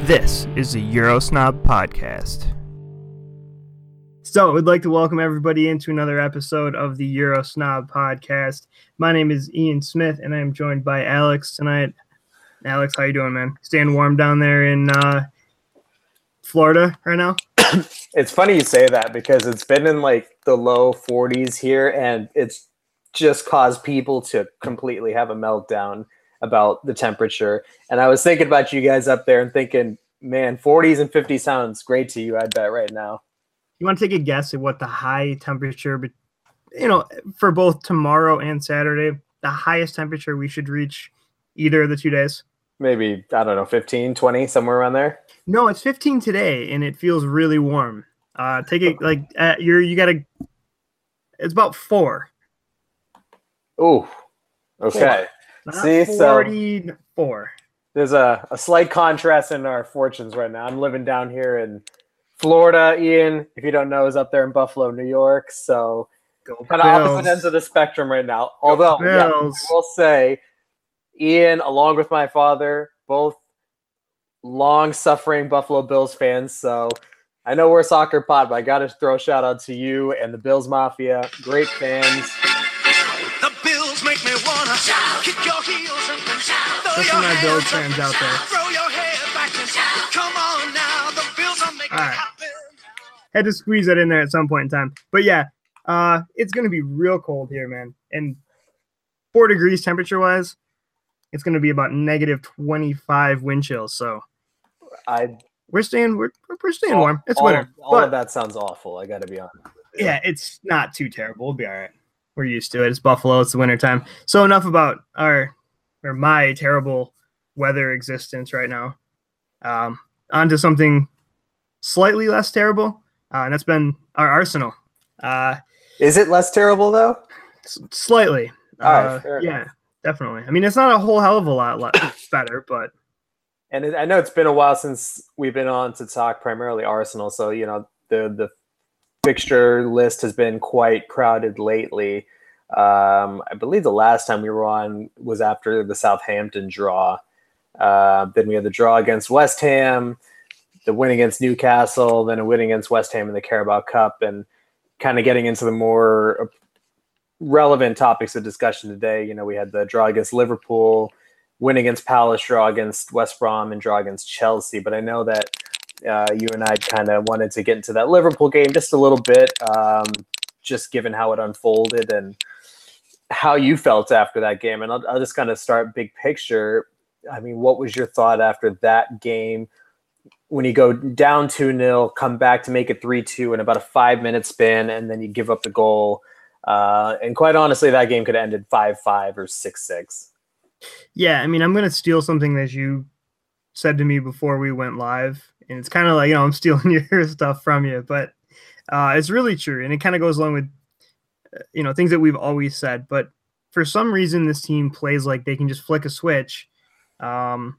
This is the Eurosnob Podcast. So, we'd like to welcome everybody into another episode of the Eurosnob Podcast. My name is Ian Smith, and I'm joined by Alex tonight. Alex, how you doing, man? Staying warm down there in Florida right now? It's funny you say that because it's been in like the low 40s here, and it's just caused people to completely have a meltdown about the temperature. And I was thinking about you guys up there and thinking, man, 40s and 50s sounds great to you, I bet, right now. You want to take a guess at what the high temperature, for both tomorrow and Saturday, the highest temperature we should reach either of the 2 days? Maybe, I don't know, 15, 20, somewhere around there? No, it's 15 today, and it feels really warm. Take it like it's about 4. Ooh, okay. 4. See, 44. There's a slight contrast in our fortunes right now. I'm living down here in Florida. Ian, if you don't know, is up there in Buffalo, New York. So kind of opposite ends of the spectrum right now. Although, I will say, Ian, along with my father, both long-suffering Buffalo Bills fans. So I know we're a soccer pod, but I got to throw a shout-out to you and the Bills Mafia. Great fans. The Bills make me wanna shout, kick your heels and shout. That's for my Bills fans out there. Throw your head back and shout. Come on now, the Bills are making it happen. Had to squeeze that in there at some point in time. But yeah, it's going to be real cold here, man. And 4 degrees temperature-wise, it's going to be about negative 25 wind chills. So we're staying warm. It's winter. All of that sounds awful, I got to be honest. Yeah, it's not too terrible. We'll be all right. We're used to it. It's Buffalo. It's the wintertime. So enough about my terrible weather existence right now. On to something slightly less terrible, and that's been our Arsenal. Is it less terrible, though? Slightly. All right, fair yeah, enough. definitely. I mean, it's not a whole hell of a lot better, but... And I know it's been a while since we've been on to talk primarily Arsenal, so, the fixture list has been quite crowded lately. I believe the last time we were on was after the Southampton draw. Then we had the draw against West Ham, the win against Newcastle, then a win against West Ham in the Carabao Cup, and kind of getting into the more relevant topics of discussion today. We had the draw against Liverpool, win against Palace, draw against West Brom, and draw against Chelsea. But I know that you and I kind of wanted to get into that Liverpool game just a little bit, just given how it unfolded and how you felt after that game. And I'll just kind of start big picture. I mean, what was your thought after that game when you go down 2-0, come back to make it 3-2 in about a 5-minute span, and then you give up the goal? And quite honestly, that game could have ended 5-5 or 6-6. Yeah, I mean, I'm going to steal something that you said to me before we went live. And it's kind of like, I'm stealing your stuff from you. But it's really true. And it kind of goes along with, things that we've always said. But for some reason, this team plays like they can just flick a switch. And,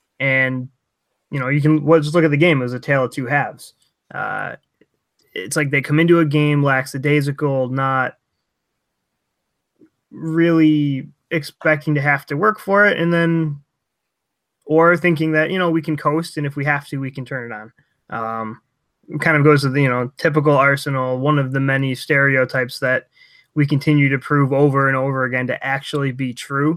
you can just look at the game. It was a tale of two halves. It's like they come into a game lackadaisical, not really expecting to have to work for it, and then or thinking that we can coast, and if we have to, we can turn it on. It kind of goes to the typical Arsenal, one of the many stereotypes that we continue to prove over and over again to actually be true.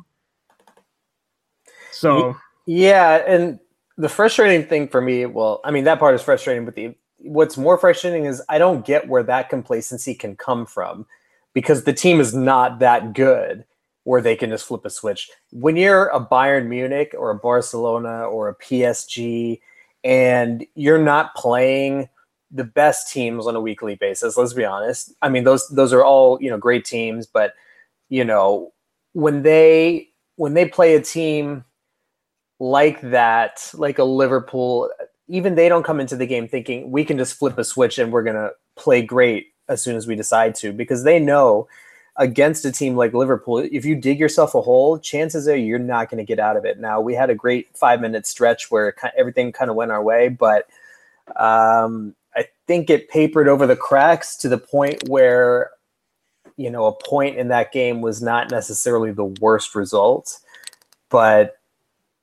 So yeah, and the frustrating thing for me, that part is frustrating, but what's more frustrating is I don't get where that complacency can come from, because the team is not that good where they can just flip a switch. When you're a Bayern Munich or a Barcelona or a PSG and you're not playing the best teams on a weekly basis, let's be honest. I mean, those are all, great teams, but when they play a team like that, like a Liverpool, even they don't come into the game thinking we can just flip a switch and we're going to play great as soon as we decide to, because they know against a team like Liverpool, if you dig yourself a hole, chances are you're not going to get out of it. Now, we had a great 5-minute stretch where everything kind of went our way, but I think it papered over the cracks to the point where, a point in that game was not necessarily the worst result. But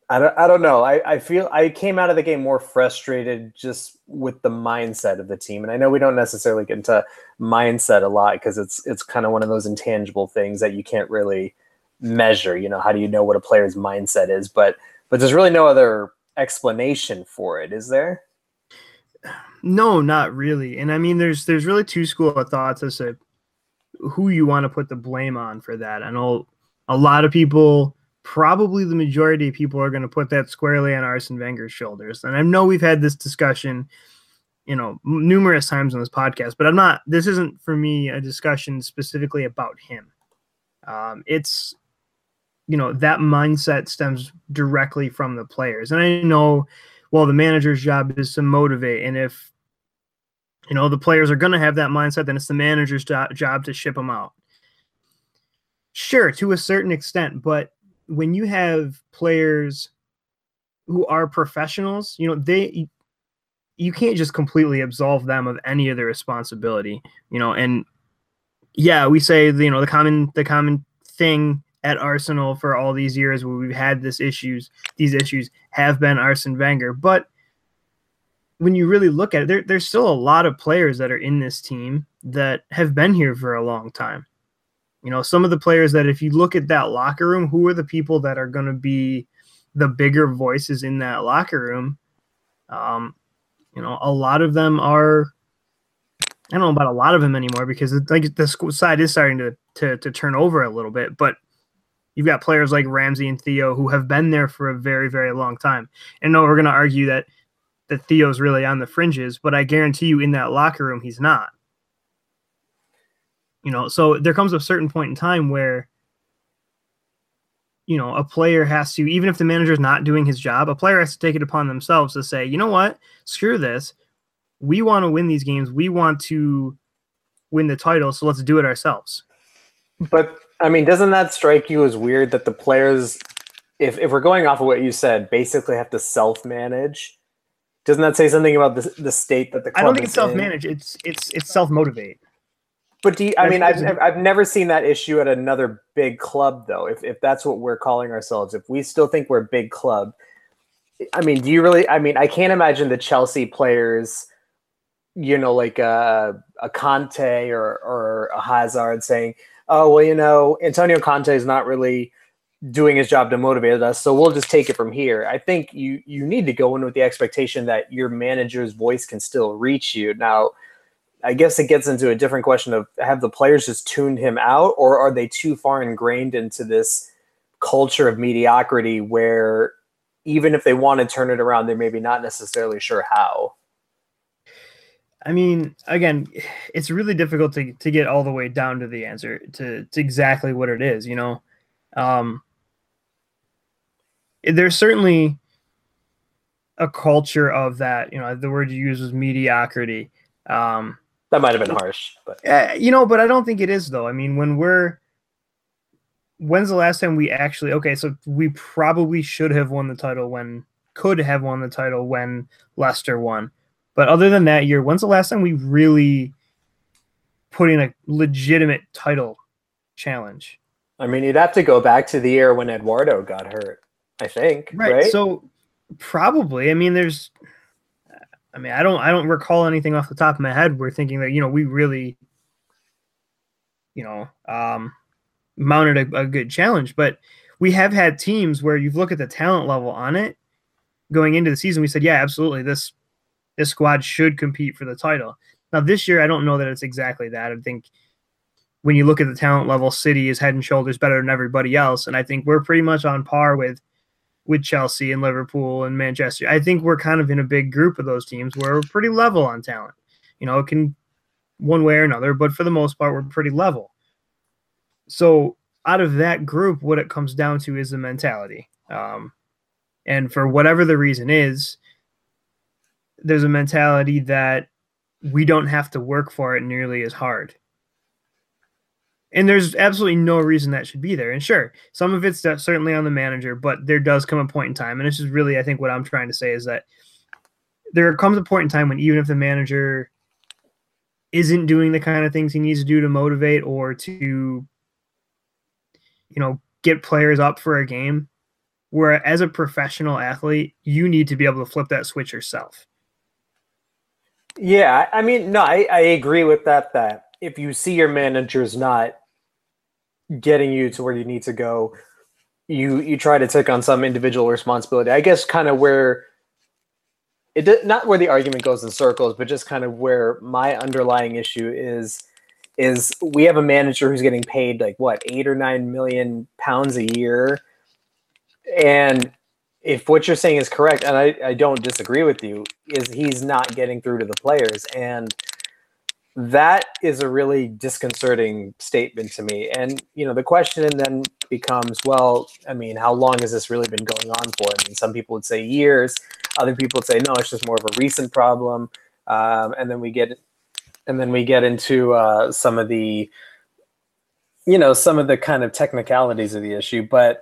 I don't know. I feel I came out of the game more frustrated just with the mindset of the team. And I know we don't necessarily get into mindset a lot because it's kind of one of those intangible things that you can't really measure. You know, how do you know what a player's mindset is? But there's really no other explanation for it, is there? No, not really. And I mean, there's really two school of thoughts as to who you want to put the blame on for that. I know a lot of people, probably the majority of people, are going to put that squarely on Arsene Wenger's shoulders. And I know we've had this discussion, numerous times on this podcast, but this isn't for me a discussion specifically about him. It's, that mindset stems directly from the players. And I know, well, the manager's job is to motivate. And if, the players are going to have that mindset, then it's the manager's job to ship them out. Sure, to a certain extent, but when you have players who are professionals, you can't just completely absolve them of any of their responsibility, and yeah, we say, the common thing at Arsenal for all these years where we've had these issues have been Arsene Wenger, but when you really look at it, there's still a lot of players that are in this team that have been here for a long time. Some of the players that, if you look at that locker room, who are the people that are going to be the bigger voices in that locker room? A lot of them are, I don't know about a lot of them anymore because the school side is starting to turn over a little bit, but you've got players like Ramsey and Theo who have been there for a very, very long time. And no, we're going to argue that Theo's really on the fringes, but I guarantee you in that locker room, he's not. So there comes a certain point in time where, a player has to, even if the manager's not doing his job, a player has to take it upon themselves to say, you know what, screw this. We want to win these games. We want to win the title, so let's do it ourselves. But, I mean, doesn't that strike you as weird that the players, if we're going off of what you said, basically have to self-manage? Doesn't that say something about the state that the club is in? I don't think it's self-manage. It's self-motivate. But I've never seen that issue at another big club, though. If that's what we're calling ourselves, if we still think we're a big club, I mean, do you really? I mean, I can't imagine the Chelsea players, like a Conte or a Hazard saying, "Oh, well, Antonio Conte is not really doing his job to motivate us, so we'll just take it from here." I think you need to go in with the expectation that your manager's voice can still reach you. Now, I guess it gets into a different question of, have the players just tuned him out, or are they too far ingrained into this culture of mediocrity where even if they want to turn it around, they're maybe not necessarily sure how? I mean, again, it's really difficult to get all the way down to the answer to exactly what it is, There's certainly a culture of that, the word you used was mediocrity. That might have been harsh, but but I don't think it is, though. I mean, when's the last time we actually, so we probably could have won the title when Leicester won. But other than that year, when's the last time we really put in a legitimate title challenge? I mean, you'd have to go back to the year when Eduardo got hurt, I think, right? So probably, I mean, I don't recall anything off the top of my head. We're thinking that, we really, mounted a good challenge, but we have had teams where you look at the talent level on it going into the season. We said, yeah, absolutely. This squad should compete for the title. Now this year, I don't know that it's exactly that. I think when you look at the talent level, City is head and shoulders better than everybody else. And I think we're pretty much on par with Chelsea and Liverpool and Manchester. I think we're kind of in a big group of those teams where we're pretty level on talent. It can one way or another, but for the most part, we're pretty level. So out of that group, what it comes down to is the mentality. And for whatever the reason is, there's a mentality that we don't have to work for it nearly as hard. And there's absolutely no reason that should be there. And sure, some of it's certainly on the manager, but there does come a point in time. And it's just really, I think what I'm trying to say is that there comes a point in time when even if the manager isn't doing the kind of things he needs to do to motivate or to, get players up for a game, where as a professional athlete, you need to be able to flip that switch yourself. Yeah, I mean, no, I agree with that. That if you see your manager's not getting you to where you need to go, you try to take on some individual responsibility. I guess kind of where not where the argument goes in circles, but just kind of where my underlying issue is we have a manager who's getting paid like what, 8 or 9 million pounds a year. And if what you're saying is correct, and I don't disagree with you, is he's not getting through to the players. And that is a really disconcerting statement to me. And, the question then becomes, well, I mean, how long has this really been going on for? I mean, some people would say years. Other people would say, no, it's just more of a recent problem. And then we get into some of the kind of technicalities of the issue. But,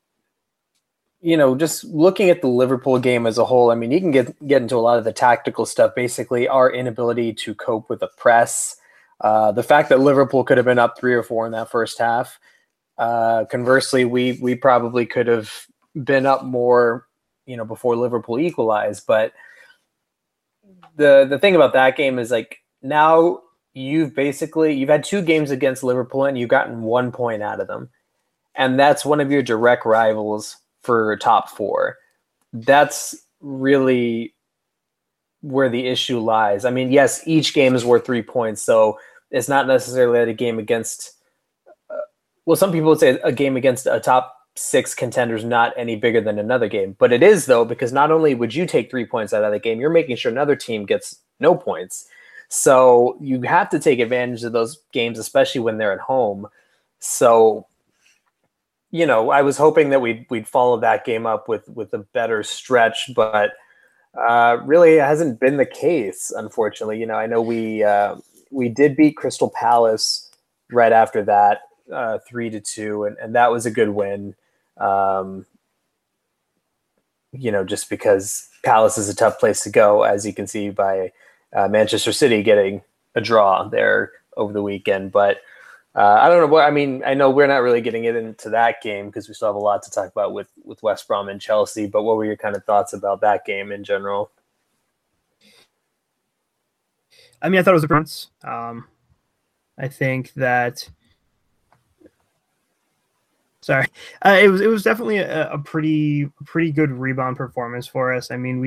just looking at the Liverpool game as a whole, I mean, you can get into a lot of the tactical stuff, basically our inability to cope with the press. The fact that Liverpool could have been up 3 or 4 in that first half. Conversely, we probably could have been up more, before Liverpool equalized. But the thing about that game is, like, now you've had 2 games against Liverpool and you've gotten 1 point out of them. And that's one of your direct rivals for top 4. That's really where the issue lies. I mean, yes, each game is worth 3 points, so it's not necessarily that a game against some people would say a game against a top 6 contender is not any bigger than another game, but it is, though, because not only would you take 3 points out of the game, you're making sure another team gets no points. So you have to take advantage of those games, especially when they're at home. So I was hoping that we'd follow that game up with a better stretch, but really it hasn't been the case, unfortunately. I know we did beat Crystal Palace right after that, 3-2, and that was a good win. Just because Palace is a tough place to go, as you can see by Manchester City getting a draw there over the weekend, but. I don't know what I mean. I know we're not really getting into that game because we still have a lot to talk about with West Brom and Chelsea. But what were your kind of thoughts about that game in general? I mean, I thought it was a difference. I think that. Sorry, it was definitely a pretty good rebound performance for us. I mean,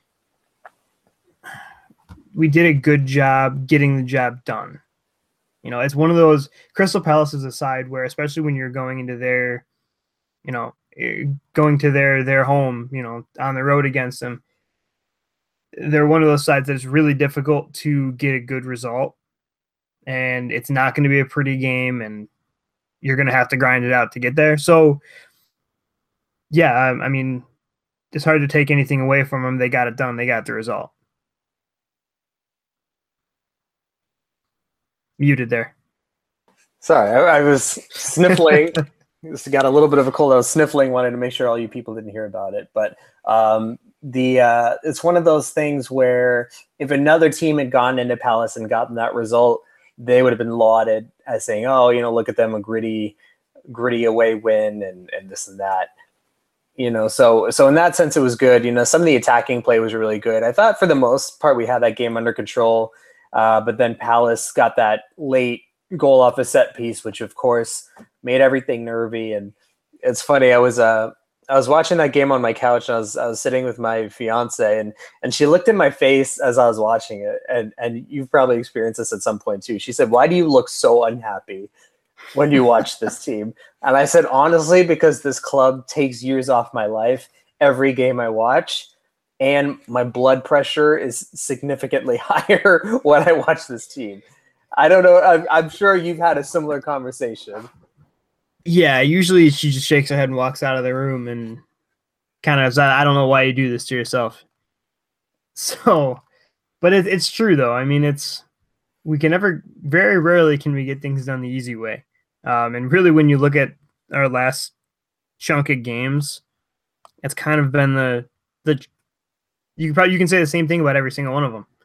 we did a good job getting the job done. It's one of those. Crystal Palace is a side where, especially when you're going into their, going to their home, on the road against them, they're one of those sides that's really difficult to get a good result, and it's not going to be a pretty game, and you're going to have to grind it out to get there. So, yeah, I mean, it's hard to take anything away from them. They got it done. They got the result. Muted there. Sorry, I was sniffling. Just got a little bit of a cold. I was sniffling. Wanted to make sure all you people didn't hear about it. But it's one of those things where if another team had gone into Palace and gotten that result, they would have been lauded as saying, "Oh, look at them, a gritty away win and this and that." So in that sense, it was good. Some of the attacking play was really good. I thought for the most part we had that game under control. But then Palace got that late goal off a set piece, which of course made everything nervy. And it's funny, I was watching that game on my couch, and I was sitting with my fiance, and she looked in my face as I was watching it, and you've probably experienced this at some point too. She said, "Why do you look so unhappy when you watch this team?" And I said, "Honestly, because this club takes years off my life every game I watch. And my blood pressure is significantly higher when I watch this team." I don't know. I'm sure you've had a similar conversation. Yeah, usually she just shakes her head and walks out of the room and kind of, I don't know why you do this to yourself. So, but it's true though. I mean, very rarely can we get things done the easy way. And really, when you look at our last chunk of games, it's kind of been the you can say the same thing about every single one of them.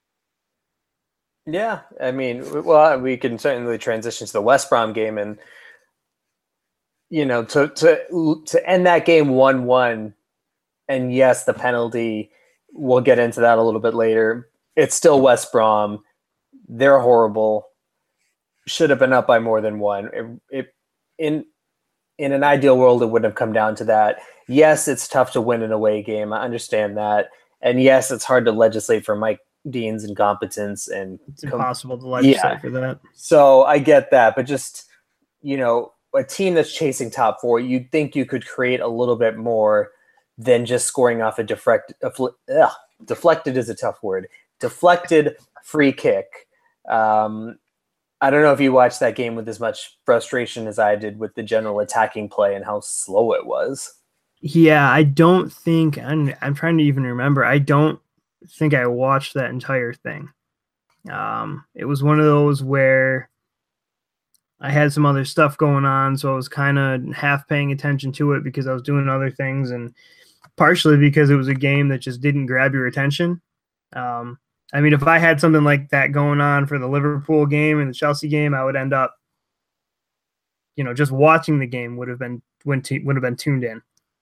Yeah, I mean, well, we can certainly transition to the West Brom game, and to end that game 1-1, and yes, the penalty, we'll get into that a little bit later. It's still West Brom. They're horrible. Should have been up by more than one. In an ideal world, it wouldn't have come down to that. Yes, it's tough to win an away game. I understand that. And yes, it's hard to legislate for Mike Dean's incompetence. And it's impossible to legislate for that. So I get that. But just, a team that's chasing top four, you'd think you could create a little bit more than just scoring off a deflected is a tough word. Deflected free kick. I don't know if you watched that game with as much frustration as I did with the general attacking play and how slow it was. Yeah, I don't think I'm trying to even remember. I don't think I watched that entire thing. It was one of those where I had some other stuff going on, so I was kind of half paying attention to it because I was doing other things, and partially because it was a game that just didn't grab your attention. I mean, if I had something like that going on for the Liverpool game and the Chelsea game, I would end up, just watching the game would have been tuned in.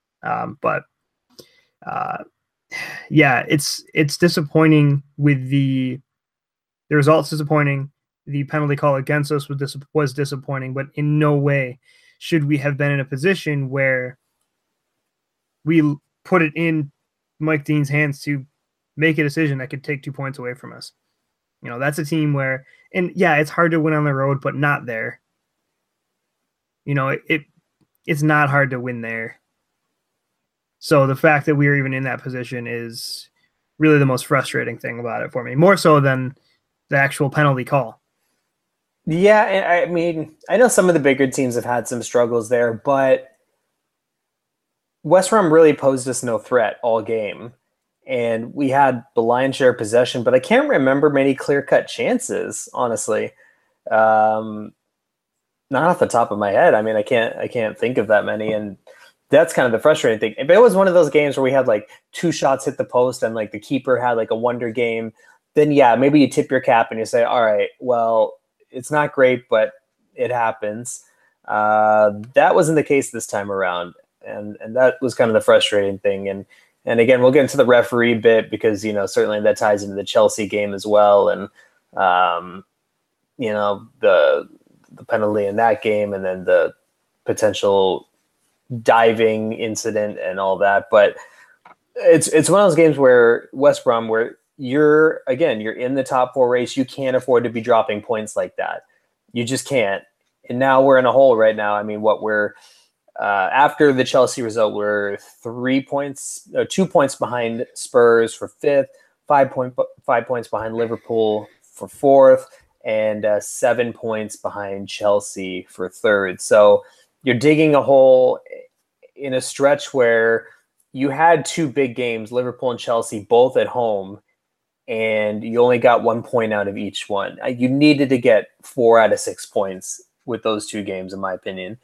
Yeah, it's disappointing with the results. Disappointing. The penalty call against us was disappointing, but in no way should we have been in a position where we put it in Mike Dean's hands to make a decision that could take 2 points away from us. That's a team where, and yeah, it's hard to win on the road, but not there. It's not hard to win there. So the fact that we are even in that position is really the most frustrating thing about it for me, more so than the actual penalty call. Yeah, and I mean, I know some of the bigger teams have had some struggles there, but West Brom really posed us no threat all game. And we had the lion's share of possession, but I can't remember many clear-cut chances, honestly. Not off the top of my head. I mean, I can't think of that many, and that's kind of the frustrating thing. If it was one of those games where we had like 2 shots hit the post and like the keeper had like a wonder game, then yeah, maybe you tip your cap and you say, all right, well, it's not great, but it happens. That wasn't the case this time around, and that was kind of the frustrating thing. And again, we'll get into the referee bit because, certainly that ties into the Chelsea game as well. And, the penalty in that game and then the potential diving incident and all that. But it's one of those games where West Brom, where you're in the top 4 race, you can't afford to be dropping points like that. You just can't. And now we're in a hole right now. I mean, after the Chelsea result, we're 2 points behind Spurs for 5th, 5 points behind Liverpool for 4th, and 7 points behind Chelsea for 3rd. So you're digging a hole in a stretch where you had 2 big games, Liverpool and Chelsea, both at home, and you only got 1 point out of each one. You needed to get 4 out of 6 points with those 2 games, in my opinion.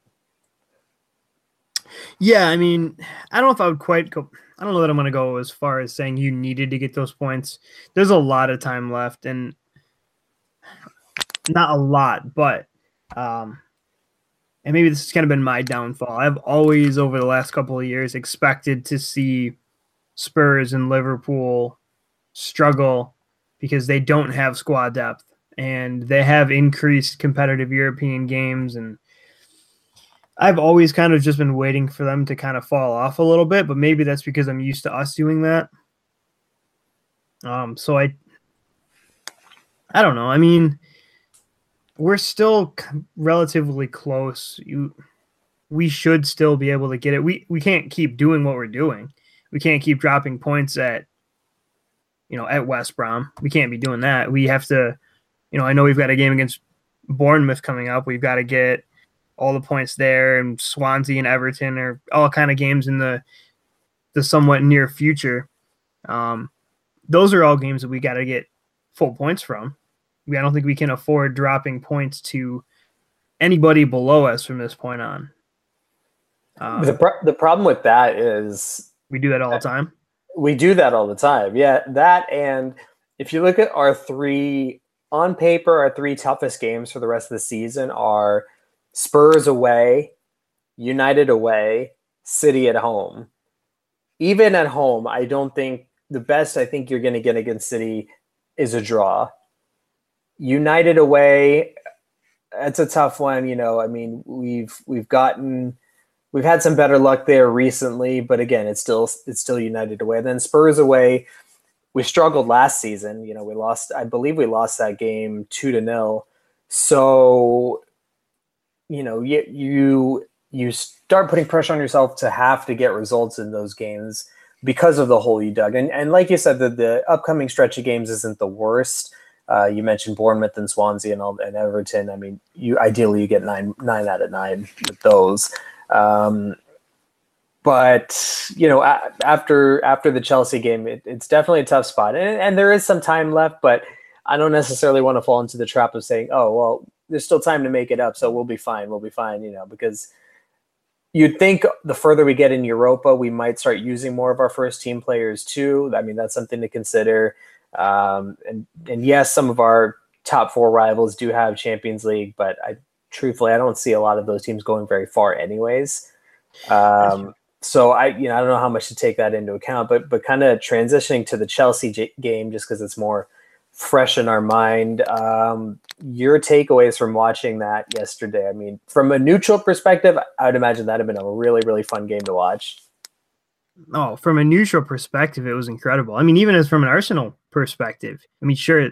Yeah, I mean, I don't know if I would quite go. I don't know that I'm going to go as far as saying you needed to get those points. There's a lot of time left, and not a lot, but and maybe this has kind of been my downfall. I've always, over the last couple of years, expected to see Spurs and Liverpool struggle because they don't have squad depth, and they have increased competitive European games, and I've always kind of just been waiting for them to kind of fall off a little bit, but maybe that's because I'm used to us doing that. So I don't know. I mean, we're still relatively close. We should still be able to get it. We can't keep doing what we're doing. We can't keep dropping points at West Brom. We can't be doing that. We have to, I know we've got a game against Bournemouth coming up. We've got to get all the points there, and Swansea and Everton are all kind of games in the somewhat near future. Those are all games that we got to get full points from. I don't think we can afford dropping points to anybody below us from this point on. The problem with that is we do that all the time. We do that all the time. Yeah, that, and if you look at our 3 toughest games for the rest of the season are Spurs away, United away, City at home. Even at home, I don't think the best I think you're going to get against City is a draw. United away, it's a tough one. I mean, we've had some better luck there recently, but again, it's still United away. And then Spurs away, we struggled last season. I believe we lost that game 2-0. So, you start putting pressure on yourself to have to get results in those games because of the hole you dug. And like you said, the upcoming stretch of games isn't the worst. You mentioned Bournemouth and Swansea and Everton. I mean, ideally you get 9 out of 9 with those. But after the Chelsea game, it's definitely a tough spot, and there is some time left. But I don't necessarily want to fall into the trap of saying, "Oh, well, there's still time to make it up, so we'll be fine. We'll be fine." Because you'd think the further we get in Europa, we might start using more of our first team players too. I mean, that's something to consider. And yes, some of our top 4 rivals do have Champions League, but truthfully, I don't see a lot of those teams going very far anyways. So I don't know how much to take that into account, but kind of transitioning to the Chelsea game, just because it's more fresh in our mind. Your takeaways from watching that yesterday? I mean, from a neutral perspective, I would imagine that'd have been a really, really fun game to watch. Oh, from a neutral perspective, it was incredible. I mean, even as from an Arsenal perspective, I mean, sure.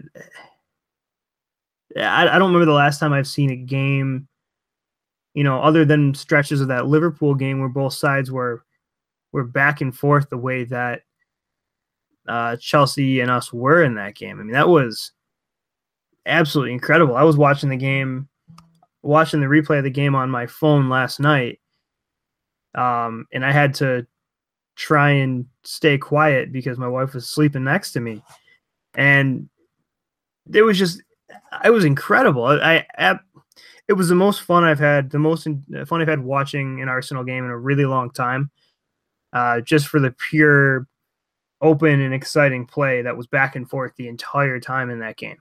I don't remember the last time I've seen a game, other than stretches of that Liverpool game where both sides were back and forth the way that Chelsea and us were in that game. I mean, that was absolutely incredible. I was watching the replay of the game on my phone last night, and I had to try and stay quiet because my wife was sleeping next to me, and it was incredible. It was the most fun I've had, watching an Arsenal game in a really long time, just for the pure open and exciting play that was back and forth the entire time in that game.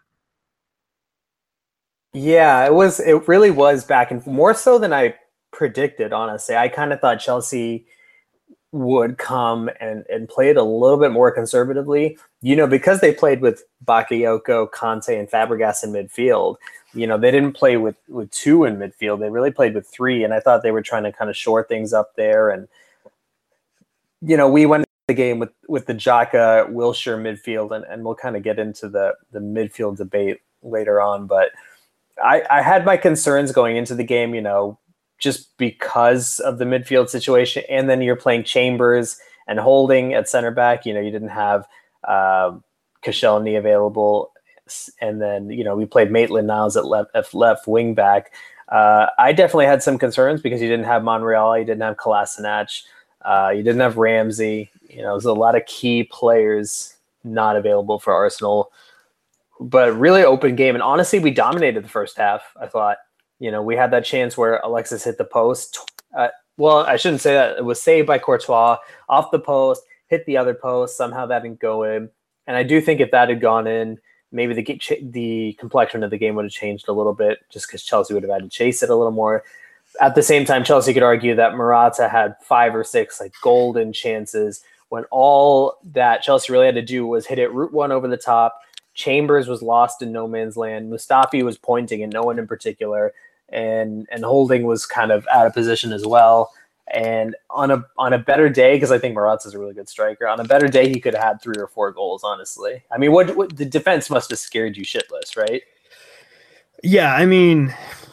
Yeah, it really was back and more so than I predicted, honestly. I kind of thought Chelsea would come and play it a little bit more conservatively, because they played with Bakayoko, Conte, and Fabregas in midfield. They didn't play with 2 in midfield. They really played with 3, and I thought they were trying to kind of shore things up there. And, we went into the game with the Xhaka, Wilshere midfield, and we'll kind of get into the midfield debate later on. But I had my concerns going into the game, just because of the midfield situation. And then you're playing Chambers and Holding at center back. You didn't have Koscielny available. And then, we played Maitland-Niles at left wing back. I definitely had some concerns because you didn't have Monreal, you didn't have Kolasinac, you didn't have Ramsey. There's a lot of key players not available for Arsenal. But really open game. And honestly, we dominated the first half, I thought. We had that chance where Alexis hit the post. Well, I shouldn't say that. It was saved by Courtois off the post, hit the other post. Somehow that didn't go in. And I do think if that had gone in, maybe the complexion of the game would have changed a little bit just because Chelsea would have had to chase it a little more. At the same time, Chelsea could argue that Morata had 5 or 6 golden chances when all that Chelsea really had to do was hit it route 1 over the top. Chambers was lost in no man's land. Mustafi was pointing at no one in particular. And Holding was kind of out of position as well. And on a better day, because I think Morata's a really good striker, on a better day he could have had 3 or 4 goals, honestly. I mean, what the defense must have scared you shitless, right? Yeah, I mean,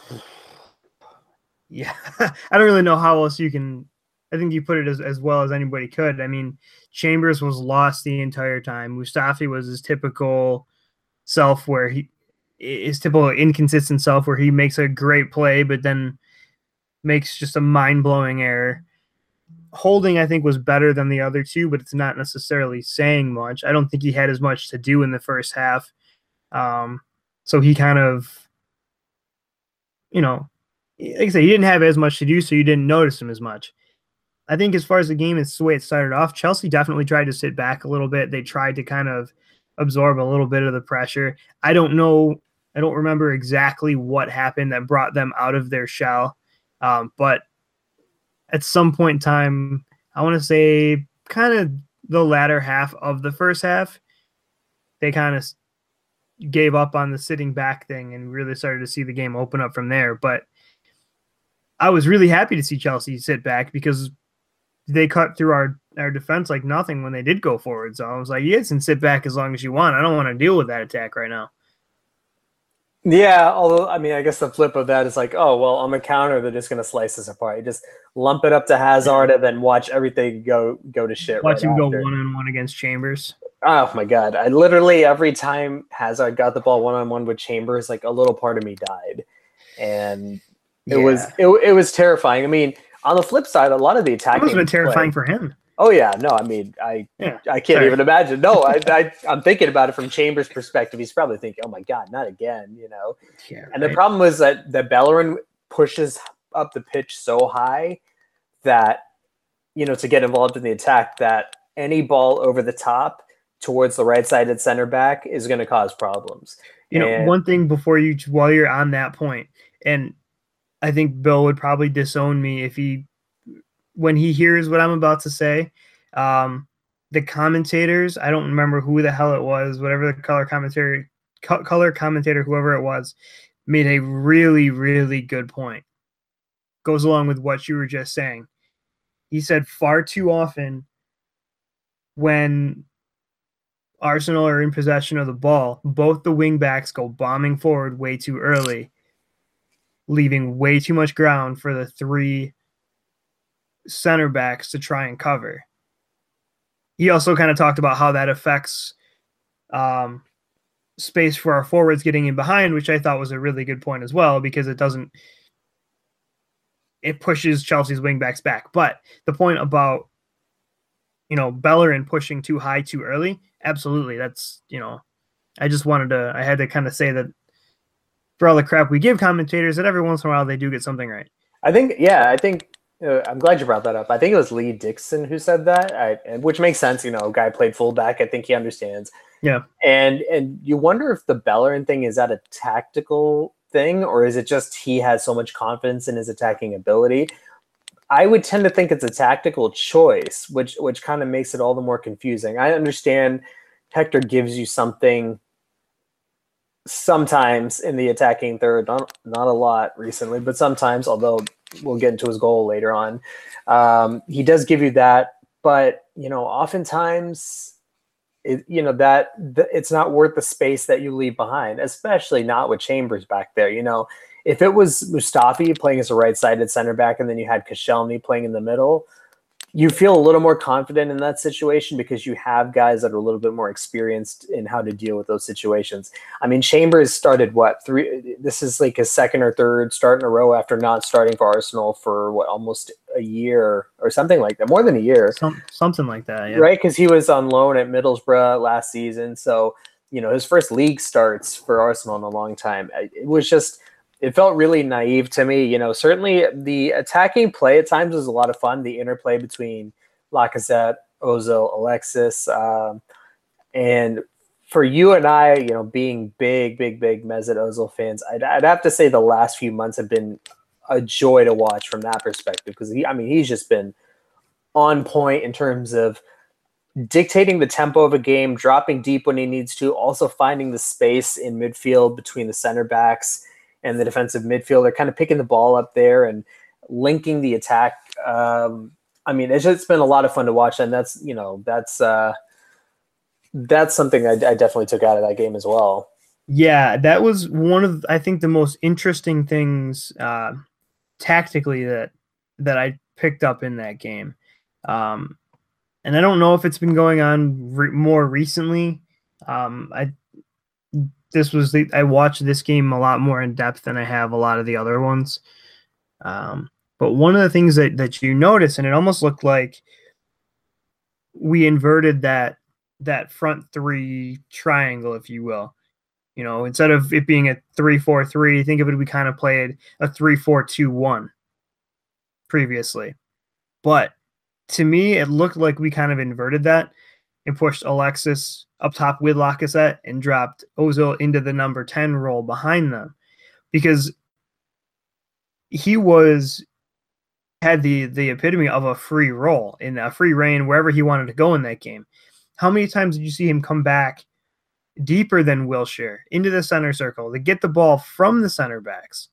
yeah, I don't really know how else you can. I think you put it as well as anybody could. I mean, Chambers was lost the entire time. Mustafi was his typical self, his typical inconsistent self, where he makes a great play, but then makes just a mind-blowing error. Holding, I think, was better than the other 2, but it's not necessarily saying much. I don't think he had as much to do in the first half. So he kind of, like I said, he didn't have as much to do, so you didn't notice him as much. I think as far as the game, it's the way it started off. Chelsea definitely tried to sit back a little bit. They tried to kind of absorb a little bit of the pressure. I don't remember exactly what happened that brought them out of their shell. But at some point in time, I want to say kind of the latter half of the first half, they kind of gave up on the sitting back thing and really started to see the game open up from there. But I was really happy to see Chelsea sit back because they cut through our defense like nothing when they did go forward. So I was like, you guys can sit back as long as you want. I don't want to deal with that attack right now. Yeah, although, I mean, I guess the flip of that is like, oh, well, on the counter, they're just going to slice us apart. You just lump it up to Hazard and then watch everything go to shit. Watch him go after. one-on-one against Chambers. Oh, my God. I literally, every time Hazard got the ball one-on-one with Chambers, like a little part of me died. And it was terrifying. I mean, on the flip side, a lot of the attacking. It must have been terrifying for him. Oh yeah, no, I mean, I can't even imagine. No, I'm thinking about it from Chambers' perspective. He's probably thinking, "Oh my God, not again!" You know. Yeah, and the problem was that Bellerin pushes up the pitch so high that to get involved in the attack, that any ball over the top towards the right-sided center back is going to cause problems. One thing while you're on that point, and I think Bill would probably disown me when he hears what I'm about to say. The commentators, I don't remember who the hell it was, whatever the color commentator, whoever it was, made a really, really good point. Goes along with what you were just saying. He said far too often when Arsenal are in possession of the ball, both the wing backs go bombing forward way too early, leaving way too much ground for the three center backs to try and cover. He also kind of talked about how that affects space for our forwards getting in behind, which I thought was a really good point as well, because it pushes Chelsea's wingbacks back. But the point about Bellerin pushing too high too early, absolutely, that's I had to kind of say that for all the crap we give commentators, that every once in a while they do get something right. I think I'm glad you brought that up. I think it was Lee Dixon who said that, which makes sense. A guy played fullback. I think he understands. Yeah. And you wonder if the Bellerin thing, is that a tactical thing, or is it just he has so much confidence in his attacking ability? I would tend to think it's a tactical choice, which kind of makes it all the more confusing. I understand Hector gives you something sometimes in the attacking third, not a lot recently, but sometimes, although we'll get into his goal later on. He does give you that, but oftentimes it's not worth the space that you leave behind, especially not with Chambers back there. If it was Mustafi playing as a right-sided center back and then you had Koscielny playing in the middle, you feel a little more confident in that situation because you have guys that are a little bit more experienced in how to deal with those situations. I mean, Chambers started this is like his second or third start in a row after not starting for Arsenal for almost a year or something like that, more than a year. Something like that, yeah. Right, because he was on loan at Middlesbrough last season. So, his first league starts for Arsenal in a long time. It felt really naive to me. Certainly the attacking play at times was a lot of fun. The interplay between Lacazette, Ozil, Alexis, and for you and I, being big Mesut Ozil fans, I'd have to say the last few months have been a joy to watch from that perspective, because he's just been on point in terms of dictating the tempo of a game, dropping deep when he needs to, also finding the space in midfield between the center backs and the defensive midfield. They're kind of picking the ball up there and linking the attack. It's just been a lot of fun to watch, and that's something I definitely took out of that game as well. Yeah, that was one of, I think, the most interesting things tactically that I picked up in that game. And I don't know if it's been going on more recently. I watched this game a lot more in depth than I have a lot of the other ones. But one of the things that you notice, and it almost looked like we inverted that front three triangle, if you will. Instead of it being a 3-4-3, think of it, we kind of played a 3-4-2-1 previously. But to me, it looked like we kind of inverted that and pushed Alexis up top with Lacazette and dropped Ozil into the number 10 role behind them, because he was had the epitome of a free roll in a free reign wherever he wanted to go in that game. How many times did you see him come back deeper than Wilshere into the center circle to get the ball from the center backs?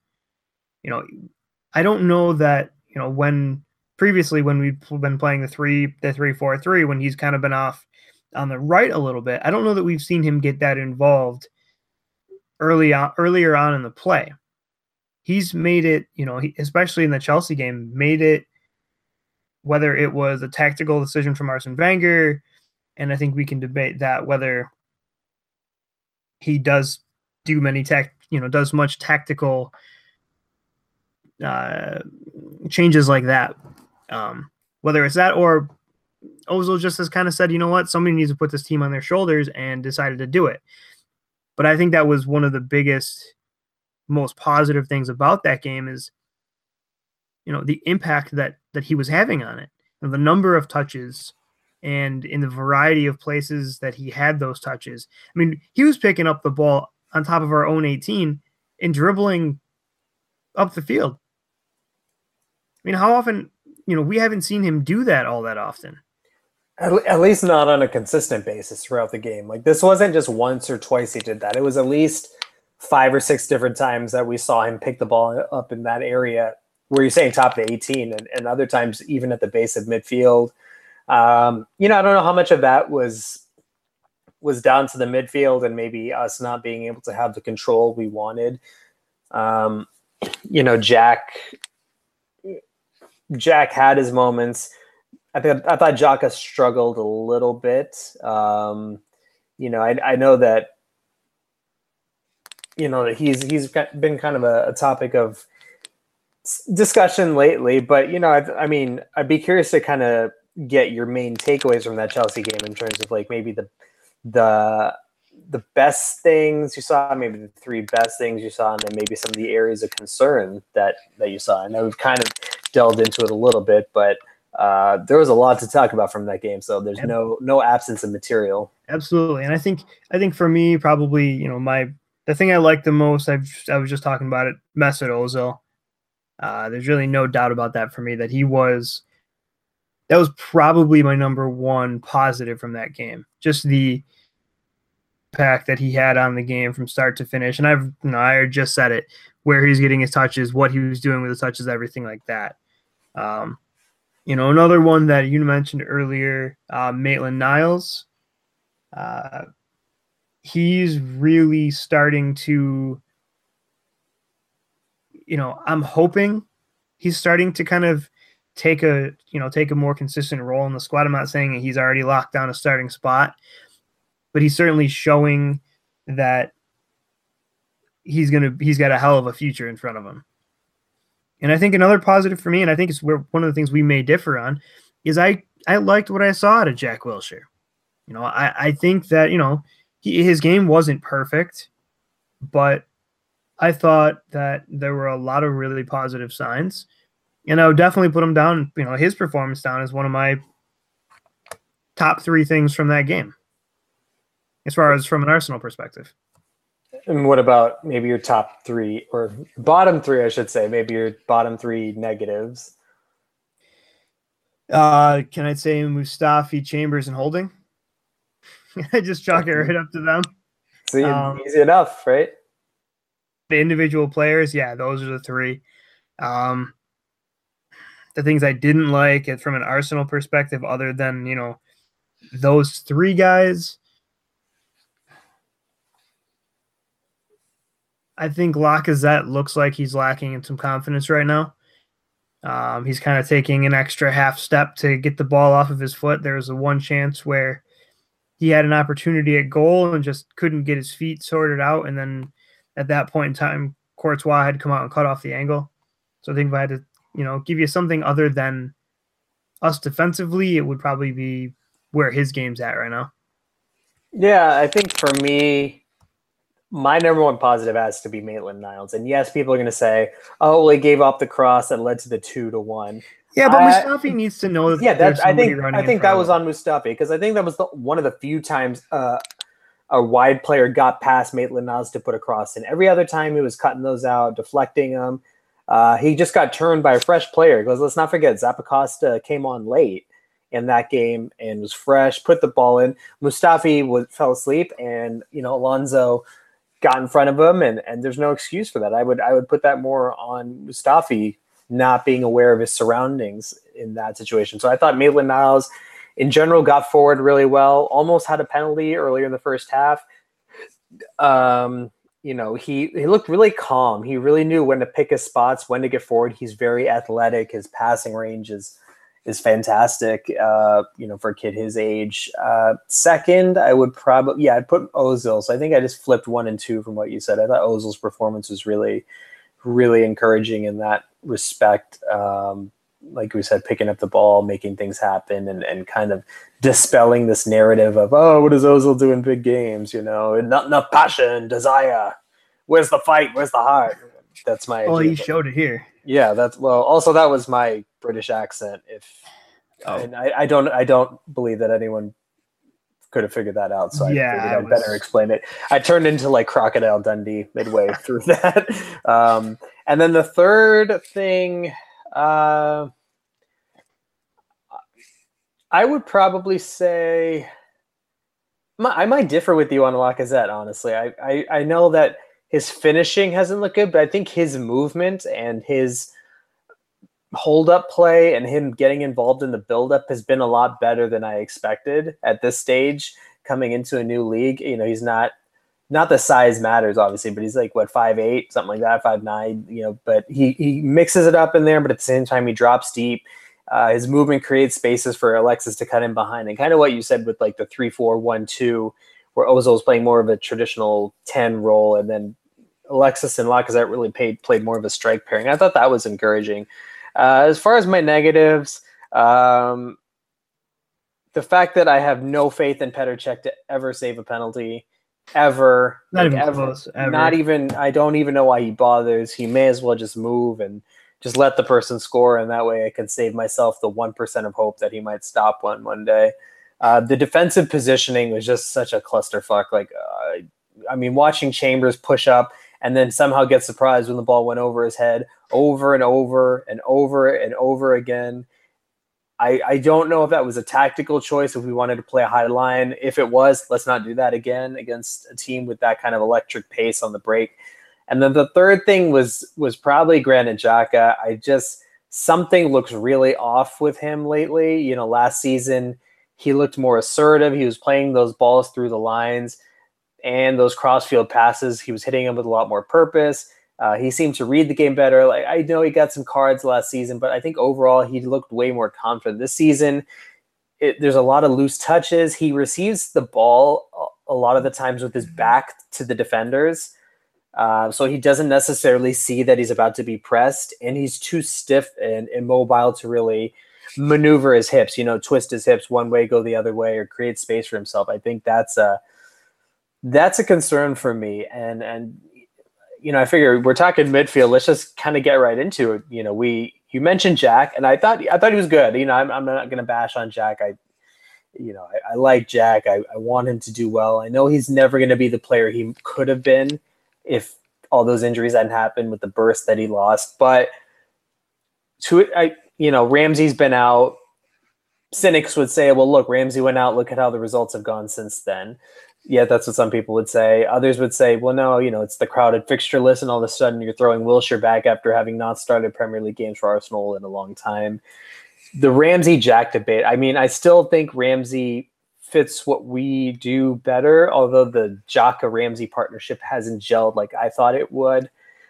I don't know that, when previously when we've been playing the 3-4-3, when he's kind of been off on the right a little bit, I don't know that we've seen him get that involved earlier on in the play. He's made it, especially in the Chelsea game, made it, whether it was a tactical decision from Arsene Wenger, and I think we can debate that, whether he does does much tactical changes like that. Whether it's that or Ozil just has kind of said, somebody needs to put this team on their shoulders, and decided to do it. But I think that was one of the biggest, most positive things about that game is, the impact that he was having on it, and the number of touches, and in the variety of places that he had those touches. I mean, he was picking up the ball on top of our own 18 and dribbling up the field. I mean, how often, we haven't seen him do that all that often. At least not on a consistent basis throughout the game. Like, this wasn't just once or twice he did that. It was at least 5 or 6 different times that we saw him pick the ball up in that area where you're saying top of the 18, and other times even at the base of midfield. I don't know how much of that was down to the midfield and maybe us not being able to have the control we wanted. Jack had his moments. I thought Xhaka struggled a little bit. I know that that he's been kind of a topic of discussion lately, but I'd be curious to kind of get your main takeaways from that Chelsea game in terms of like maybe the best things you saw, maybe the 3 best things you saw, and then maybe some of the areas of concern that you saw. I know we've kind of delved into it a little bit, but there was a lot to talk about from that game, so there's no absence of material. Absolutely. And I think for me, probably, the thing I liked the most, I was just talking about it, Mesut Ozil. There's really no doubt about that for me, that was probably my number one positive from that game. Just the impact that he had on the game from start to finish. And I just said it, where he's getting his touches, what he was doing with his touches, everything like that. Another one that you mentioned earlier, Maitland-Niles. He's really starting to, I'm hoping he's starting to kind of take a more consistent role in the squad. I'm not saying he's already locked down a starting spot, but he's certainly showing that he's got a hell of a future in front of him. And I think another positive for me, and I think it's one of the things we may differ on, is I liked what I saw out of Jack Wilshere. I think that, his game wasn't perfect, but I thought that there were a lot of really positive signs. And I would definitely put him down, his performance down as one of my top 3 things from that game, as far as from an Arsenal perspective. And what about maybe your top 3 or bottom 3, I should say, maybe your bottom 3 negatives? Can I say Mustafi, Chambers, and Holding? I just chalk it right up to them. So easy enough, right? The individual players, yeah, those are the 3. The things I didn't like from an Arsenal perspective, other than, those 3 guys, I think Lacazette looks like he's lacking in some confidence right now. He's kind of taking an extra half step to get the ball off of his foot. There was one chance where he had an opportunity at goal and just couldn't get his feet sorted out. And then at that point in time, Courtois had come out and cut off the angle. So I think if I had to, give you something other than us defensively, it would probably be where his game's at right now. Yeah, I think for me, my number one positive has to be Maitland-Niles. And yes, people are going to say, oh, well, he gave up the cross that led to the 2-1. Yeah, but Mustafi needs to know that. Yeah, I think that was on Mustafi, because I think that was one of the few times a wide player got past Maitland-Niles to put a cross in. Every other time he was cutting those out, deflecting them. He just got turned by a fresh player because let's not forget Zappacosta came on late in that game and was fresh, put the ball in. Mustafi fell asleep, and Alonso got in front of him, and there's no excuse for that. I would put that more on Mustafi not being aware of his surroundings in that situation. So I thought Maitland-Niles in general got forward really well, almost had a penalty earlier in the first half. He looked really calm. He really knew when to pick his spots, when to get forward. He's very athletic. His passing range is fantastic, for a kid his age. Second, I would I'd put Ozil. So I think I just flipped 1 and 2 from what you said. I thought Ozil's performance was really, really encouraging in that respect. Like we said, picking up the ball, making things happen, and kind of dispelling this narrative of, what does Ozil do in big games? Not enough passion, desire. Where's the fight? Where's the heart? That's my. Well, you showed it here. Yeah, also that was my British accent. And I don't believe that anyone could have figured that out. So I figured I'd better explain it. I turned into like Crocodile Dundee midway through that. And then the third thing, I would probably say I might differ with you on Lacazette, honestly. I know that his finishing hasn't looked good, but I think his movement and his hold-up play and him getting involved in the build-up has been a lot better than I expected at this stage coming into a new league. He's not the size matters, obviously, but he's like, 5'8", something like that, 5'9", but he mixes it up in there, but at the same time, he drops deep. His movement creates spaces for Alexis to cut in behind, and kind of what you said with like the 3-4-1-2, where Ozil was playing more of a traditional 10 role, and then Alexis and Lacazette really played more of a strike pairing. I thought that was encouraging. As far as my negatives, the fact that I have no faith in Petr Cech to ever save a penalty, ever. Not even close, ever. Not even. I don't even know why he bothers. He may as well just move and just let the person score, and that way I can save myself the 1% of hope that he might stop one day. The defensive positioning was just such a clusterfuck. Watching Chambers push up and then somehow get surprised when the ball went over his head over and over and over and over again. I don't know if that was a tactical choice, if we wanted to play a high line. If it was, let's not do that again against a team with that kind of electric pace on the break. And then the third thing was probably Granit Xhaka. Something looks really off with him lately. Last season, he looked more assertive. He was playing those balls through the lines and those crossfield passes. He was hitting them with a lot more purpose. He seemed to read the game better. I know he got some cards last season, but I think overall he looked way more confident. This season, there's a lot of loose touches. He receives the ball a lot of the times with his back to the defenders. So he doesn't necessarily see that he's about to be pressed, and he's too stiff and immobile to really maneuver his hips, twist his hips one way, go the other way, or create space for himself. I think that's a concern for me. And I figure we're talking midfield. Let's just kind of get right into it. You mentioned Jack, and I thought he was good. I'm not going to bash on Jack. I like Jack. I want him to do well. I know he's never going to be the player he could have been if all those injuries hadn't happened with the burst that he lost. But Ramsey's been out. Cynics would say, well, look, Ramsey went out. Look at how the results have gone since then. Yeah, that's what some people would say. Others would say, well, no, it's the crowded fixture list, and all of a sudden you're throwing Wilshere back after having not started Premier League games for Arsenal in a long time. The Ramsey-Jack debate, I still think Ramsey fits what we do better, although the Xhaka-Ramsey partnership hasn't gelled like I thought it would.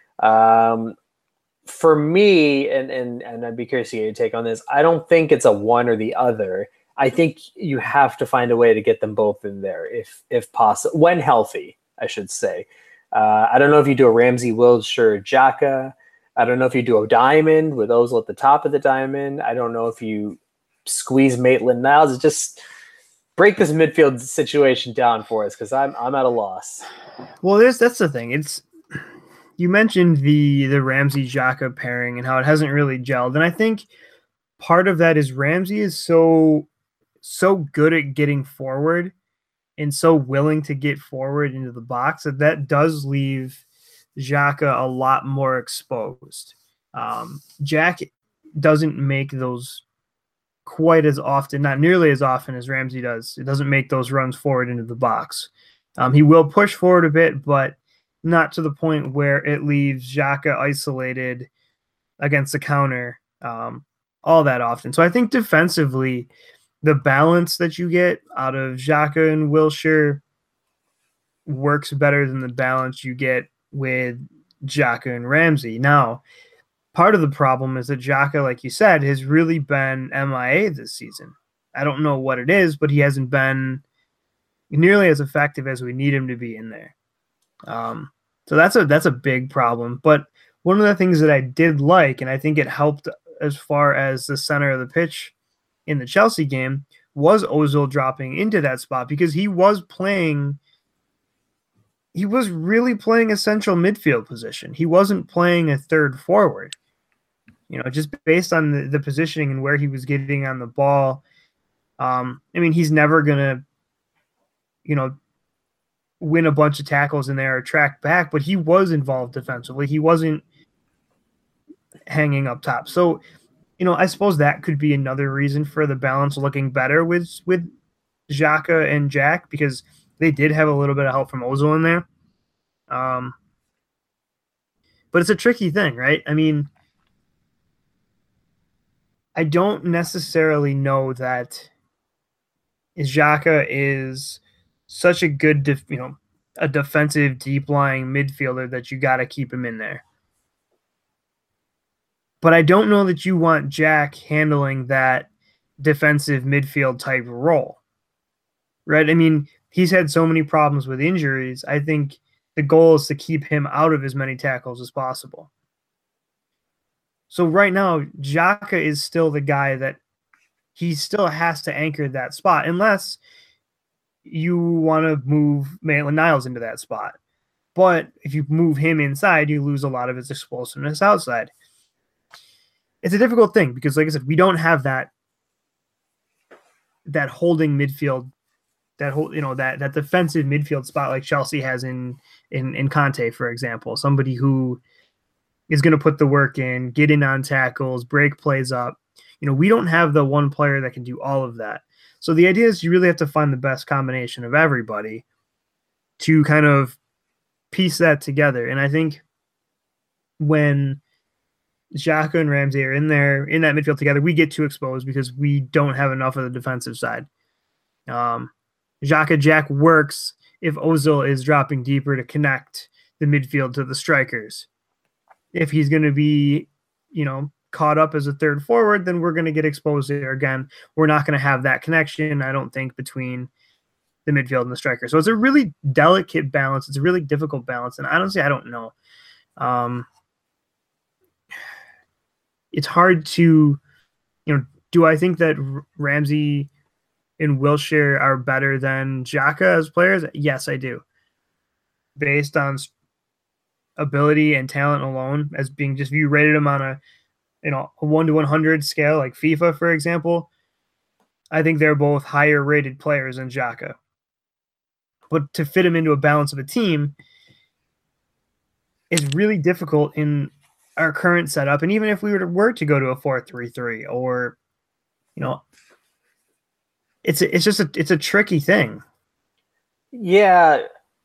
For me, and I'd be curious to get your take on this, I don't think it's a one or the other. I think you have to find a way to get them both in there if possible, when healthy, I should say. I don't know if you do a Ramsey, Wilshere, Xhaka. I don't know if you do a diamond with Ozil at the top of the diamond. I don't know if you squeeze Maitland-Niles. Just break this midfield situation down for us, because I'm at a loss. Well, that's the thing. You mentioned the Ramsey-Xhaka pairing and how it hasn't really gelled, and I think part of that is Ramsey is so good at getting forward and so willing to get forward into the box that does leave Xhaka a lot more exposed. Jack doesn't make those quite as often, not nearly as often as Ramsey does. It doesn't make those runs forward into the box. He will push forward a bit, but not to the point where it leaves Xhaka isolated against the counter all that often. So I think defensively, the balance that you get out of Xhaka and Wilshere works better than the balance you get with Xhaka and Ramsey. Now, part of the problem is that Xhaka, like you said, has really been MIA this season. I don't know what it is, but he hasn't been nearly as effective as we need him to be in there. So that's a big problem. But one of the things that I did like, and I think it helped as far as the center of the pitch in the Chelsea game, was Ozil dropping into that spot, because he was really playing a central midfield position. He wasn't playing a third forward. Just based on the positioning and where he was getting on the ball. He's never going to, win a bunch of tackles in there or track back, but he was involved defensively. He wasn't hanging up top. So, I suppose that could be another reason for the balance looking better with Xhaka and Jack, because they did have a little bit of help from Ozil in there. But it's a tricky thing, right? I don't necessarily know that Xhaka is such a good, a defensive deep lying midfielder that you got to keep him in there. But I don't know that you want Jack handling that defensive midfield type role, right? He's had so many problems with injuries. I think the goal is to keep him out of as many tackles as possible. So right now, Xhaka is still the guy that he still has to anchor that spot, unless you want to move Maitland-Niles into that spot. But if you move him inside, you lose a lot of his explosiveness outside. It's a difficult thing because, like I said, we don't have that holding midfield, that defensive midfield spot like Chelsea has in Conte, for example. Somebody who is going to put the work in, get in on tackles, break plays up. We don't have the one player that can do all of that. So the idea is you really have to find the best combination of everybody to kind of piece that together. And I think when Xhaka and Ramsey are in that midfield together, we get too exposed because we don't have enough of the defensive side. Xhaka Jack works if Ozil is dropping deeper to connect the midfield to the strikers. If he's going to be, caught up as a third forward, then we're going to get exposed there again. We're not going to have that connection, I don't think, between the midfield and the striker. So it's a really delicate balance. It's a really difficult balance. And honestly, I don't know. It's hard to, do I think that Ramsey and Wilshere are better than Xhaka as players? Yes, I do. Based on ability and talent alone, as being just, if you rated them on a 1 to 100 scale, like FIFA, for example, I think they're both higher rated players than Xhaka. But to fit them into a balance of a team is really difficult in our current setup. And even if we were to go to a 4-3-3 or, it's a tricky thing. Yeah.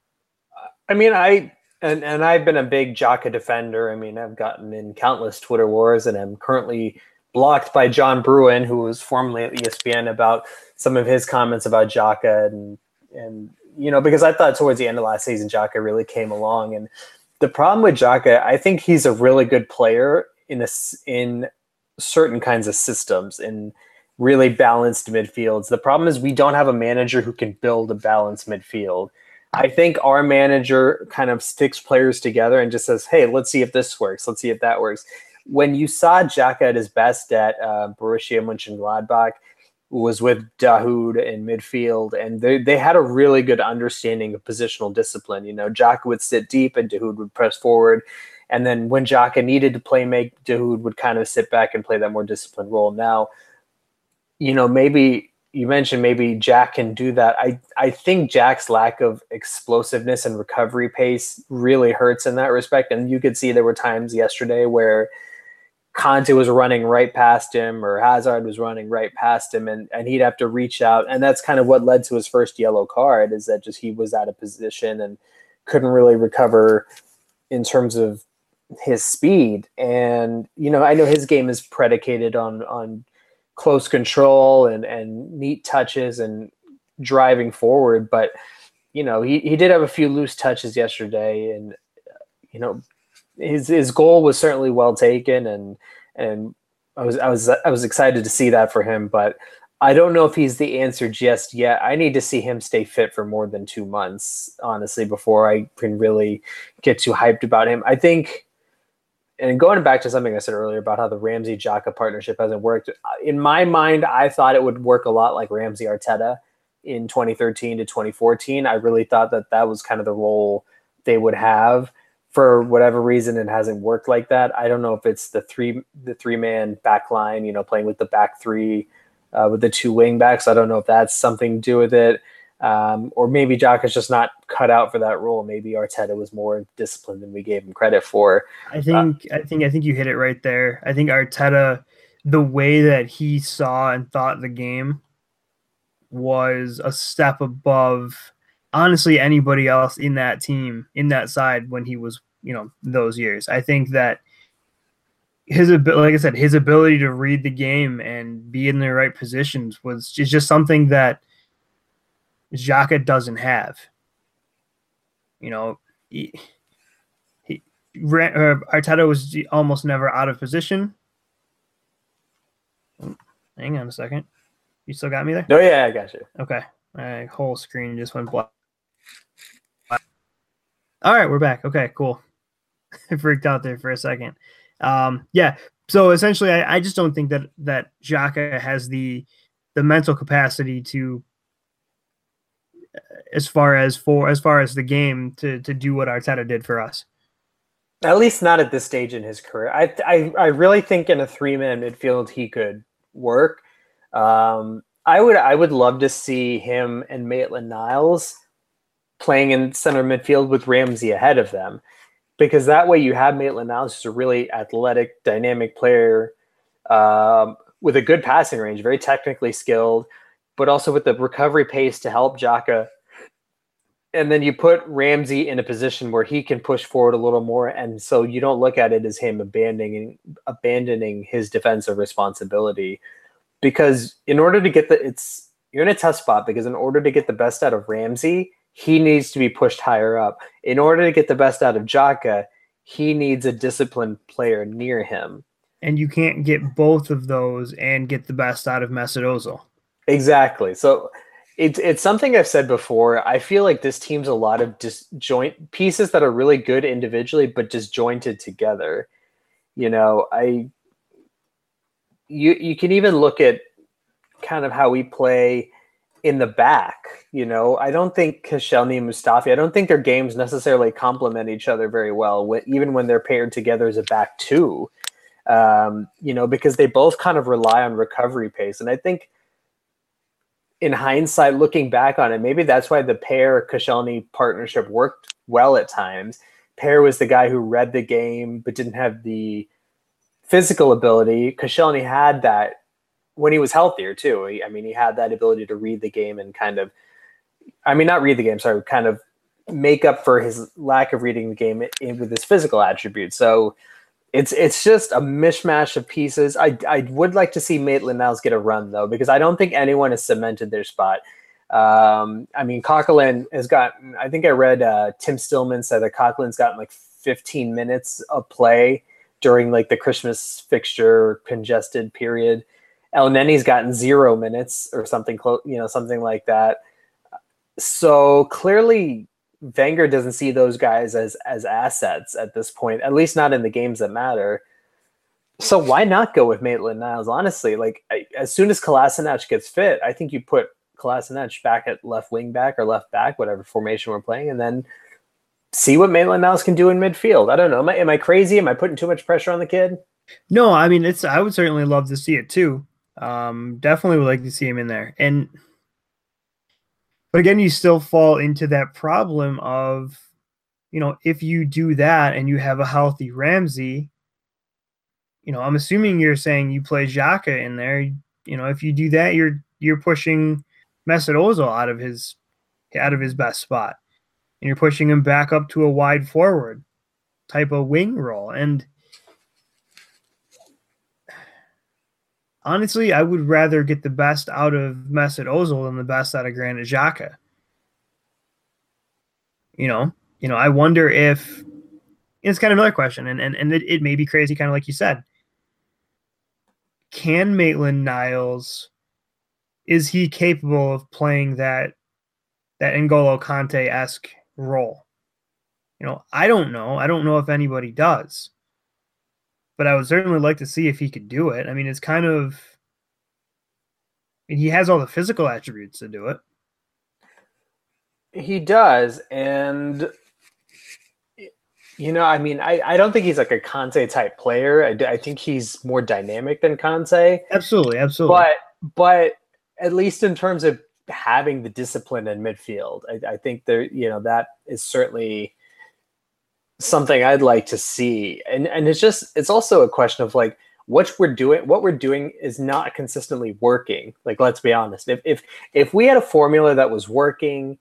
And I've been a big Xhaka defender. I've gotten in countless Twitter wars, and I'm currently blocked by John Bruin, who was formerly at ESPN, about some of his comments about Xhaka, and because I thought towards the end of last season Xhaka really came along. And the problem with Xhaka, I think he's a really good player in certain kinds of systems, in really balanced midfields. The problem is we don't have a manager who can build a balanced midfield. I think our manager kind of sticks players together and just says, hey, let's see if this works. Let's see if that works. When you saw Xhaka at his best at Borussia Mönchengladbach, was with Dahoud in midfield, and they had a really good understanding of positional discipline. Xhaka would sit deep and Dahoud would press forward. And then when Xhaka needed to play make, Dahoud would kind of sit back and play that more disciplined role. Now, maybe you mentioned maybe Jack can do that. I think Jack's lack of explosiveness and recovery pace really hurts in that respect. And you could see there were times yesterday where Conte was running right past him or Hazard was running right past him, and he'd have to reach out. And that's kind of what led to his first yellow card, is that just he was out of position and couldn't really recover in terms of his speed. And, I know his game is predicated on close control and neat touches and driving forward. But, he did have a few loose touches yesterday, and, his goal was certainly well taken, and I was excited to see that for him, but I don't know if he's the answer just yet. I need to see him stay fit for more than 2 months, honestly, before I can really get too hyped about him. I think, and going back to something I said earlier about how the Ramsey-Xhaka partnership hasn't worked, in my mind, I thought it would work a lot like Ramsey-Arteta in 2013 to 2014. I really thought that was kind of the role they would have. For whatever reason, it hasn't worked like that. I don't know if it's the three-man back line, playing with the back three with the two wing backs. I don't know if that's something to do with it. Or maybe Xhaka's just not cut out for that role. Maybe Arteta was more disciplined than we gave him credit for. I think you hit it right there. I think Arteta, the way that he saw and thought the game was a step above, honestly, anybody else in that team, in that side when he was, those years. I think that like I said, his ability to read the game and be in the right positions is just something that Xhaka doesn't have. Arteta was almost never out of position. Hang on a second. You still got me there? No, yeah, I got you. Okay. My whole screen just went black. All right, we're back. Okay, cool. I freaked out there for a second. Yeah. So essentially, I just don't think that Xhaka has the mental capacity to, as far as the game, to do what Arteta did for us. At least not at this stage in his career. I really think in a three-man midfield he could work. I would love to see him and Maitland-Niles playing in center midfield with Ramsey ahead of them, because that way you have Maitland-Niles, who's a really athletic, dynamic player with a good passing range, very technically skilled, but also with the recovery pace to help Xhaka. And then you put Ramsey in a position where he can push forward a little more, and so you don't look at it as him abandoning his defensive responsibility. Because in order to get you're in a tough spot, because in order to get the best out of Ramsey, he needs to be pushed higher up. In order to get the best out of Xhaka, he needs a disciplined player near him. And you can't get both of those and get the best out of Mesut Ozil. Exactly. So it's something I've said before. I feel like this team's a lot of disjoint pieces that are really good individually, but disjointed together. You can even look at kind of how we play in the back. I don't think Koscielny and Mustafi, I don't think their games necessarily complement each other very well, even when they're paired together as a back two, because they both kind of rely on recovery pace. And I think in hindsight, looking back on it, maybe that's why the Paire-Koscielny partnership worked well at times. Paire was the guy who read the game but didn't have the physical ability. Koscielny had that when he was healthier too. He had that ability to read the game and kind of make up for his lack of reading the game with his physical attributes. So it's just a mishmash of pieces. I would like to see Maitland-Niles get a run though, because I don't think anyone has cemented their spot. Coquelin has gotten, I think I read Tim Stillman said that Coquelin's gotten like 15 minutes of play during like the Christmas fixture congested period. El Neni's gotten 0 minutes or something close, something like that. So clearly Wenger doesn't see those guys as assets at this point, at least not in the games that matter. So why not go with Maitland-Niles? Honestly, as soon as Kolasinac gets fit, I think you put Kolasinac back at left wing back or left back, whatever formation we're playing, and then see what Maitland-Niles can do in midfield. I don't know. Am I crazy? Am I putting too much pressure on the kid? No, I would certainly love to see it too. Definitely would like to see him in there. But again, you still fall into that problem of, if you do that and you have a healthy Ramsey, I'm assuming you're saying you play Xhaka in there. If you do that, you're pushing Mesut Ozil out of his best spot, and you're pushing him back up to a wide forward type of wing role. And honestly, I would rather get the best out of Mesut Ozil than the best out of Granit Xhaka. I wonder if it's kind of another question, and it may be crazy, kind of like you said. Can Maitland-Niles, is he capable of playing that N'Golo Kante-esque role? I don't know. I don't know if anybody does. But I would certainly like to see if he could do it. I mean, it's kind of – he has all the physical attributes to do it. He does, and I don't think he's like a Conte type player. I think he's more dynamic than Conte. Absolutely. But at least in terms of having the discipline in midfield, I think that is certainly something I'd like to see. And it's also a question of like what we're doing is not consistently working. Like, let's be honest. If we had a formula that was working.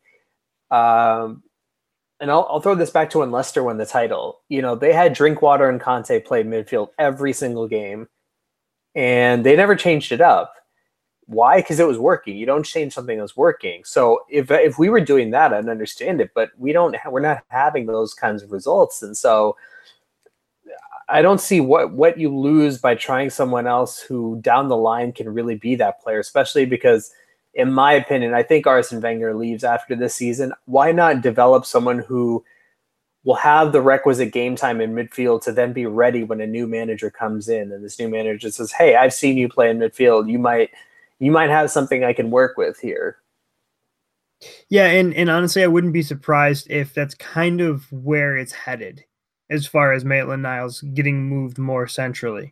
And I'll throw this back to when Leicester won the title. They had Drinkwater and Conte play midfield every single game, and they never changed it up. Why? Because it was working. You don't change something that's working. So if we were doing that, I'd understand it. But we're not having those kinds of results, and so I don't see what you lose by trying someone else who down the line can really be that player, especially because, in my opinion, I think Arsene Wenger leaves after this season. Why not develop someone who will have the requisite game time in midfield to then be ready when a new manager comes in and this new manager says, "Hey, I've seen you play in midfield. You might have something I can work with here." Yeah, and honestly, I wouldn't be surprised if that's kind of where it's headed as far as Maitland-Niles getting moved more centrally.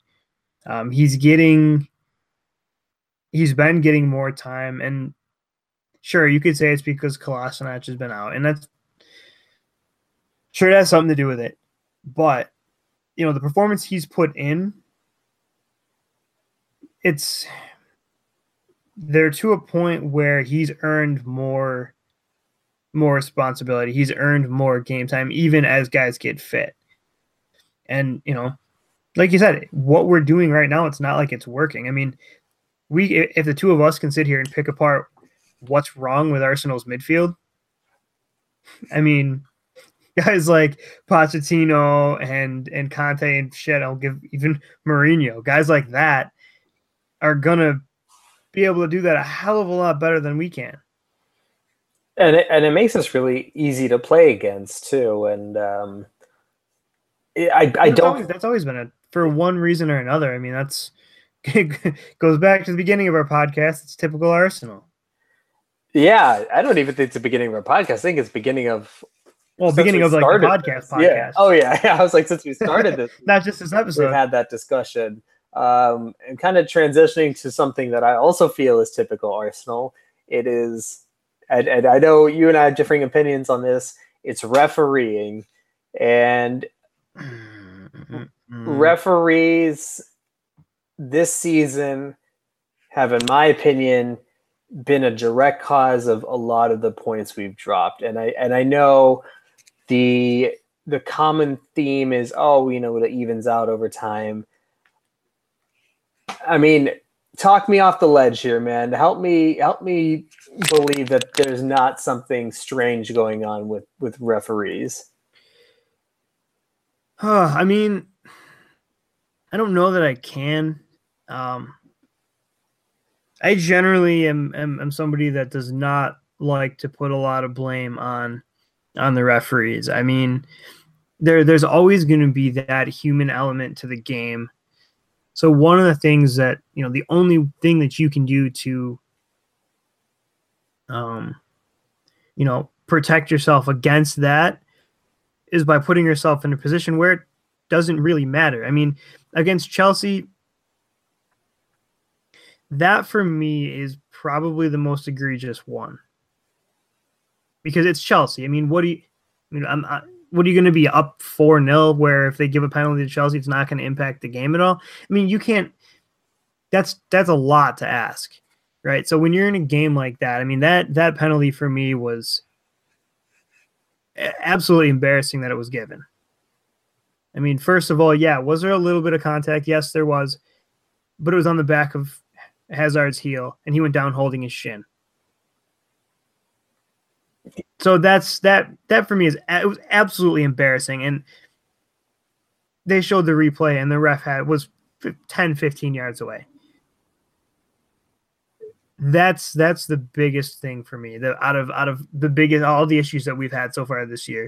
He's been getting more time, and sure, you could say it's because Kolasinac has been out, and that's sure it has something to do with it. But the performance he's put in, they're to a point where he's earned more responsibility. He's earned more game time, even as guys get fit. And like you said, what we're doing right now, it's not like it's working. I mean, if the two of us can sit here and pick apart what's wrong with Arsenal's midfield, I mean, guys like Pochettino and Conte and shit, I'll give even Mourinho, guys like that are gonna be able to do that a hell of a lot better than we can. And it makes us really easy to play against too. And that's always been for one reason or another. I mean, that's goes back to the beginning of our podcast. It's typical Arsenal. Yeah, I don't even think it's the beginning of our podcast. I think it's beginning of like the podcast. Yeah. Oh yeah. I was like, since we started this, not just this episode, we had that discussion. And kind of transitioning to something that I also feel is typical Arsenal. It is, and I know you and I have differing opinions on this. It's refereeing, and referees this season have, in my opinion, been a direct cause of a lot of the points we've dropped. And I know the common theme is, it evens out over time. I mean, talk me off the ledge here, man. Help me believe that there's not something strange going on with referees. I mean, I don't know that I can. I generally am somebody that does not like to put a lot of blame on the referees. I mean, there's always going to be that human element to the game. So one of the things that, the only thing that you can do to, protect yourself against that is by putting yourself in a position where it doesn't really matter. I mean, against Chelsea, that for me is probably the most egregious one because it's Chelsea. I mean, what are you going to be up 4-0 where if they give a penalty to Chelsea, it's not going to impact the game at all? I mean, you can't. That's a lot to ask, right? So when you're in a game like that, I mean, that penalty for me was absolutely embarrassing that it was given. I mean, first of all, yeah, was there a little bit of contact? Yes, there was, but it was on the back of Hazard's heel, and he went down holding his shin. So that for me it was absolutely embarrassing. And they showed the replay, and the ref was 10, 15 yards away. That's the biggest thing for me. Out of the biggest, all the issues that we've had so far this year.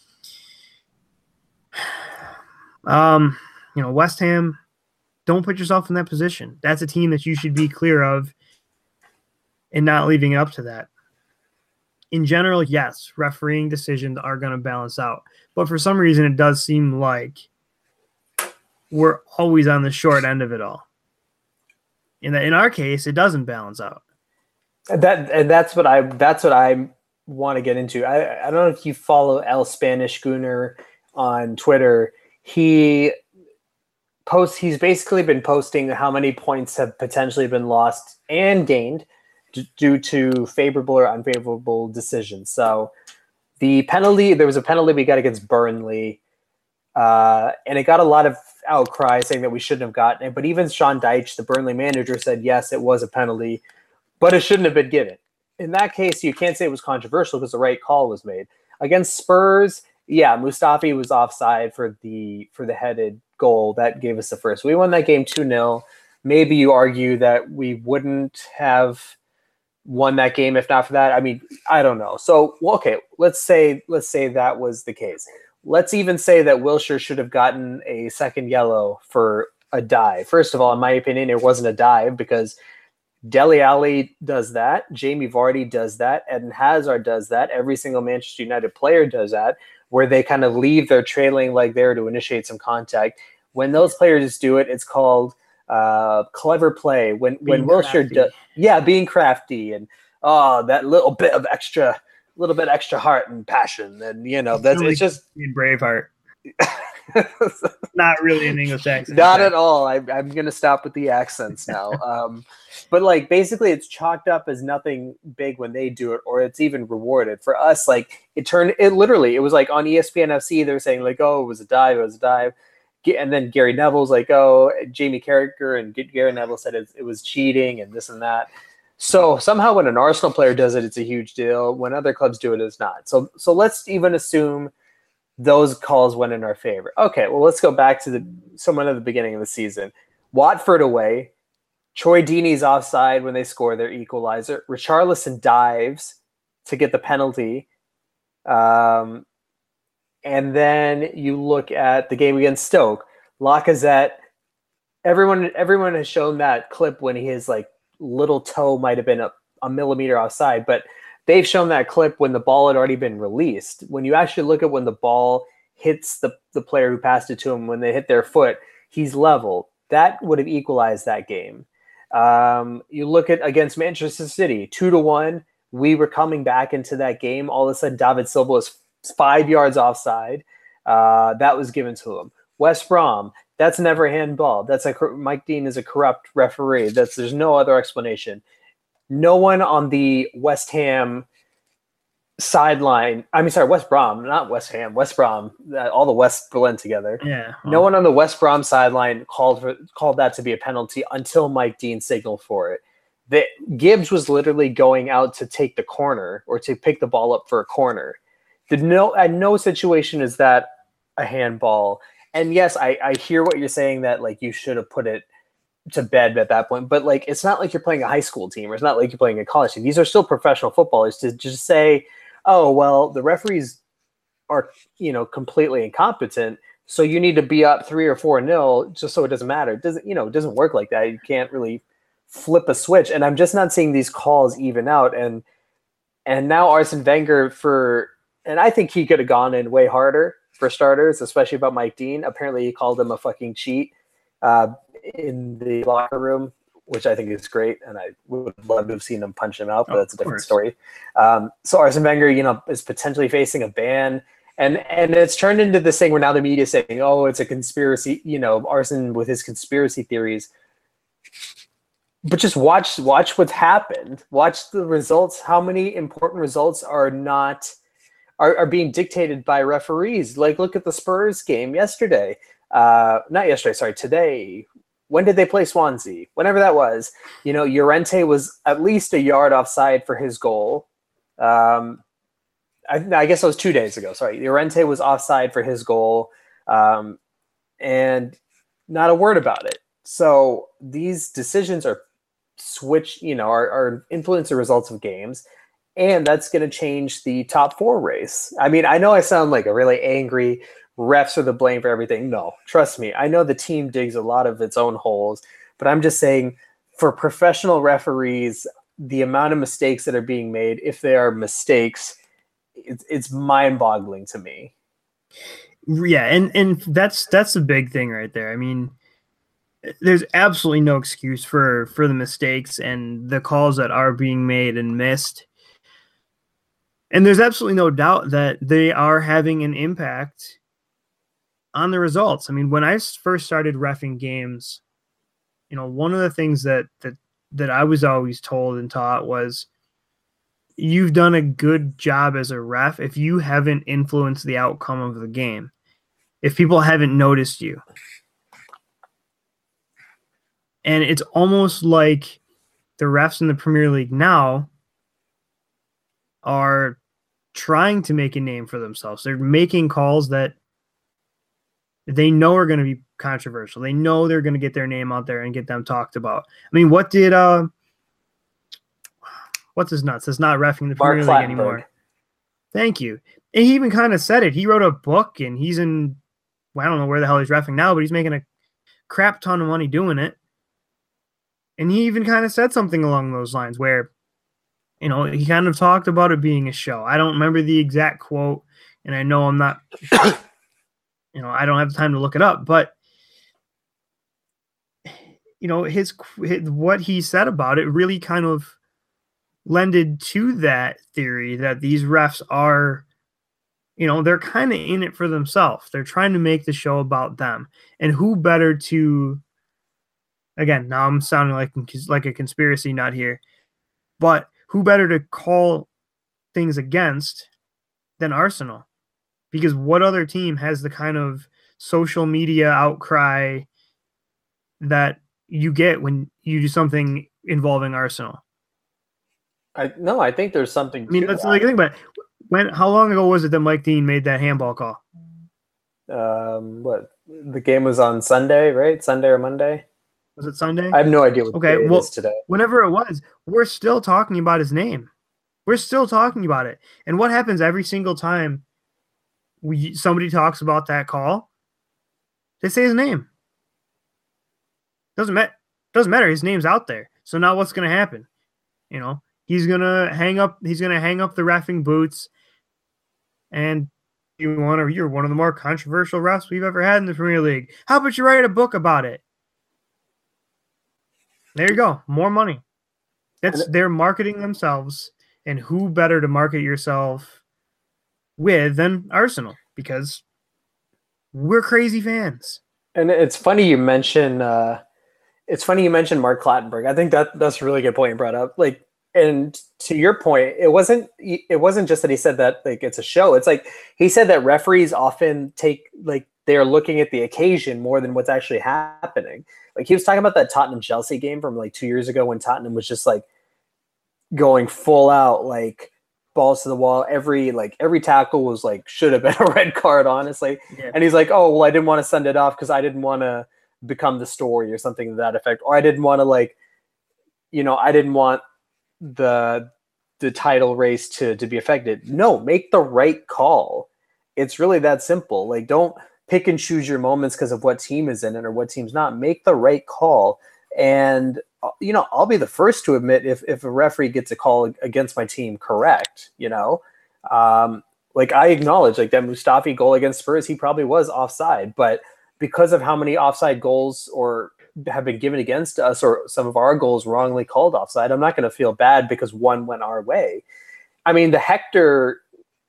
West Ham, don't put yourself in that position. That's a team that you should be clear of and not leaving it up to that. In general, yes, refereeing decisions are going to balance out. But for some reason, it does seem like we're always on the short end of it all. In our case, it doesn't balance out. That's what I want to get into. I don't know if you follow El Spanish Gunner on Twitter. He's basically been posting how many points have potentially been lost and gained due to favorable or unfavorable decisions. So there was a penalty we got against Burnley, and it got a lot of outcry saying that we shouldn't have gotten it. But even Sean Dyche, the Burnley manager, said, yes, it was a penalty, but it shouldn't have been given. In that case, you can't say it was controversial because the right call was made. Against Spurs, yeah, Mustafi was offside for the headed goal. That gave us the first. We won that game 2-0. Maybe you argue that we wouldn't have won that game if not for that. I mean, I don't know. So, okay, let's say that was the case. Let's even say that Wilshere should have gotten a second yellow for a dive. First of all, in my opinion, it wasn't a dive because Dele Alli does that. Jamie Vardy does that. Eden Hazard does that. Every single Manchester United player does that, where they kind of leave their trailing leg there to initiate some contact. When those players do it, it's called clever play. When Wilshere does, being crafty and that little bit extra heart and passion, and it's just Braveheart. Not really an English accent. Not at all. I'm gonna stop with the accents now. But like basically, it's chalked up as nothing big when they do it, or it's even rewarded. For us, like it was like on ESPN FC, they were saying like, oh, it was a dive. And then Gary Neville's like, oh, Jamie Carragher and Gary Neville said it was cheating and this and that. So somehow when an Arsenal player does it, it's a huge deal. When other clubs do it, it's not. So let's even assume those calls went in our favor. Okay, well, let's go back to someone at the beginning of the season. Watford away. Troy Deeney's offside when they score their equalizer. Richarlison dives to get the penalty. And then you look at the game against Stoke. Lacazette, everyone has shown that clip when his like little toe might have been a millimeter offside, but they've shown that clip when the ball had already been released. When you actually look at when the ball hits the player who passed it to him, when they hit their foot, he's level. That would have equalized that game. You look at against Manchester City, 2-1. We were coming back into that game. All of a sudden, David Silva was 5 yards offside. That was given to him. West Brom, that's never a handball. Mike Dean is a corrupt referee. There's no other explanation. No one on the West Ham sideline. I mean, sorry, West Brom, not West Ham. West Brom. All the West blend together. Yeah. No one on the West Brom sideline called that to be a penalty until Mike Dean signaled for it. Gibbs was literally going out to take the corner or to pick the ball up for a corner. At no situation is that a handball. And yes, I hear what you're saying that like you should have put it to bed at that point, but like it's not like you're playing a high school team, or it's not like you're playing a college team. These are still professional footballers. To just say, oh well, the referees are completely incompetent, so you need to be up 3 or 4-0 just so it doesn't matter. It doesn't work like that. You can't really flip a switch. And I'm just not seeing these calls even out. And now Arsene Wenger and I think he could have gone in way harder for starters, especially about Mike Dean. Apparently he called him a fucking cheat in the locker room, which I think is great. And I would love to have seen him punch him out, but that's a different story. So Arsene Wenger, is potentially facing a ban. And it's turned into this thing where now the media is saying, oh, it's a conspiracy, Arsene with his conspiracy theories. But just watch what's happened. Watch the results. How many important results are being dictated by referees? Like, look at the Spurs game yesterday. Not yesterday, sorry, today. When did they play Swansea? Whenever that was. Llorente was at least a yard offside for his goal. I guess it was 2 days ago. Sorry, Llorente was offside for his goal, and not a word about it. So these decisions are are influence the results of games, and that's going to change the top 4 race. I mean, I know I sound like a really angry refs are the blame for everything. No, trust me. I know the team digs a lot of its own holes, but I'm just saying for professional referees, the amount of mistakes that are being made, if they are mistakes, it's mind-boggling to me. Yeah, and that's the big thing right there. I mean, there's absolutely no excuse for the mistakes and the calls that are being made and missed. And there's absolutely no doubt that they are having an impact on the results. I mean, when I first started reffing games, one of the things that I was always told and taught was, you've done a good job as a ref if you haven't influenced the outcome of the game, if people haven't noticed you. And it's almost like the refs in the Premier League now are trying to make a name for themselves. They're making calls that they know are going to be controversial. They know they're going to get their name out there and get them talked about. I mean, what did what's his nuts? It's not reffing the Premier League anymore. Thank you. And he even kind of said it. He wrote a book, and he's in, I don't know where the hell he's reffing now, but he's making a crap ton of money doing it. And he even kind of said something along those lines where, he kind of talked about it being a show. I don't remember the exact quote, and I know I'm not, I don't have time to look it up, but his what he said about it really kind of lended to that theory that these refs are, they're kind of in it for themselves. They're trying to make the show about them. And who better to, again, now I'm sounding like a conspiracy nut here, but who better to call things against than Arsenal? Because what other team has the kind of social media outcry that you get when you do something involving Arsenal? I think there's something. I mean, that's like think about it. How long ago was it that Mike Dean made that handball call? What, the game was on Sunday, right? Sunday or Monday? Was it Sunday? I have no idea what day it is today. Whenever it was, we're still talking about his name. We're still talking about it. And what happens every single time somebody talks about that call? They say his name. Doesn't matter. His name's out there. So now what's going to happen? He's gonna hang up the reffing boots, and you're one of the more controversial refs we've ever had in the Premier League. How about you write a book about it? There you go, more money. They're marketing themselves, and who better to market yourself with than Arsenal? Because we're crazy fans. And it's funny you mention Mark Clattenburg. I think that's a really good point you brought up. And to your point, it wasn't just that he said that it's a show. It's like he said that referees often they're looking at the occasion more than what's actually happening. Like he was talking about that Tottenham Chelsea game from 2 years ago when Tottenham was just going full out, balls to the wall. Every tackle was should have been a red card, honestly. Yeah. And he's like, oh, well, I didn't want to send it off because I didn't want to become the story or something to that effect. Or I didn't want to I didn't want the title race to be affected. No, make the right call. It's really that simple. Don't pick and choose your moments because of what team is in it or what team's not. Make the right call. And I'll be the first to admit if a referee gets a call against my team correct, I acknowledge that Mustafi goal against Spurs, he probably was offside, but because of how many offside goals or have been given against us or some of our goals wrongly called offside, I'm not going to feel bad because one went our way. I mean, the Hector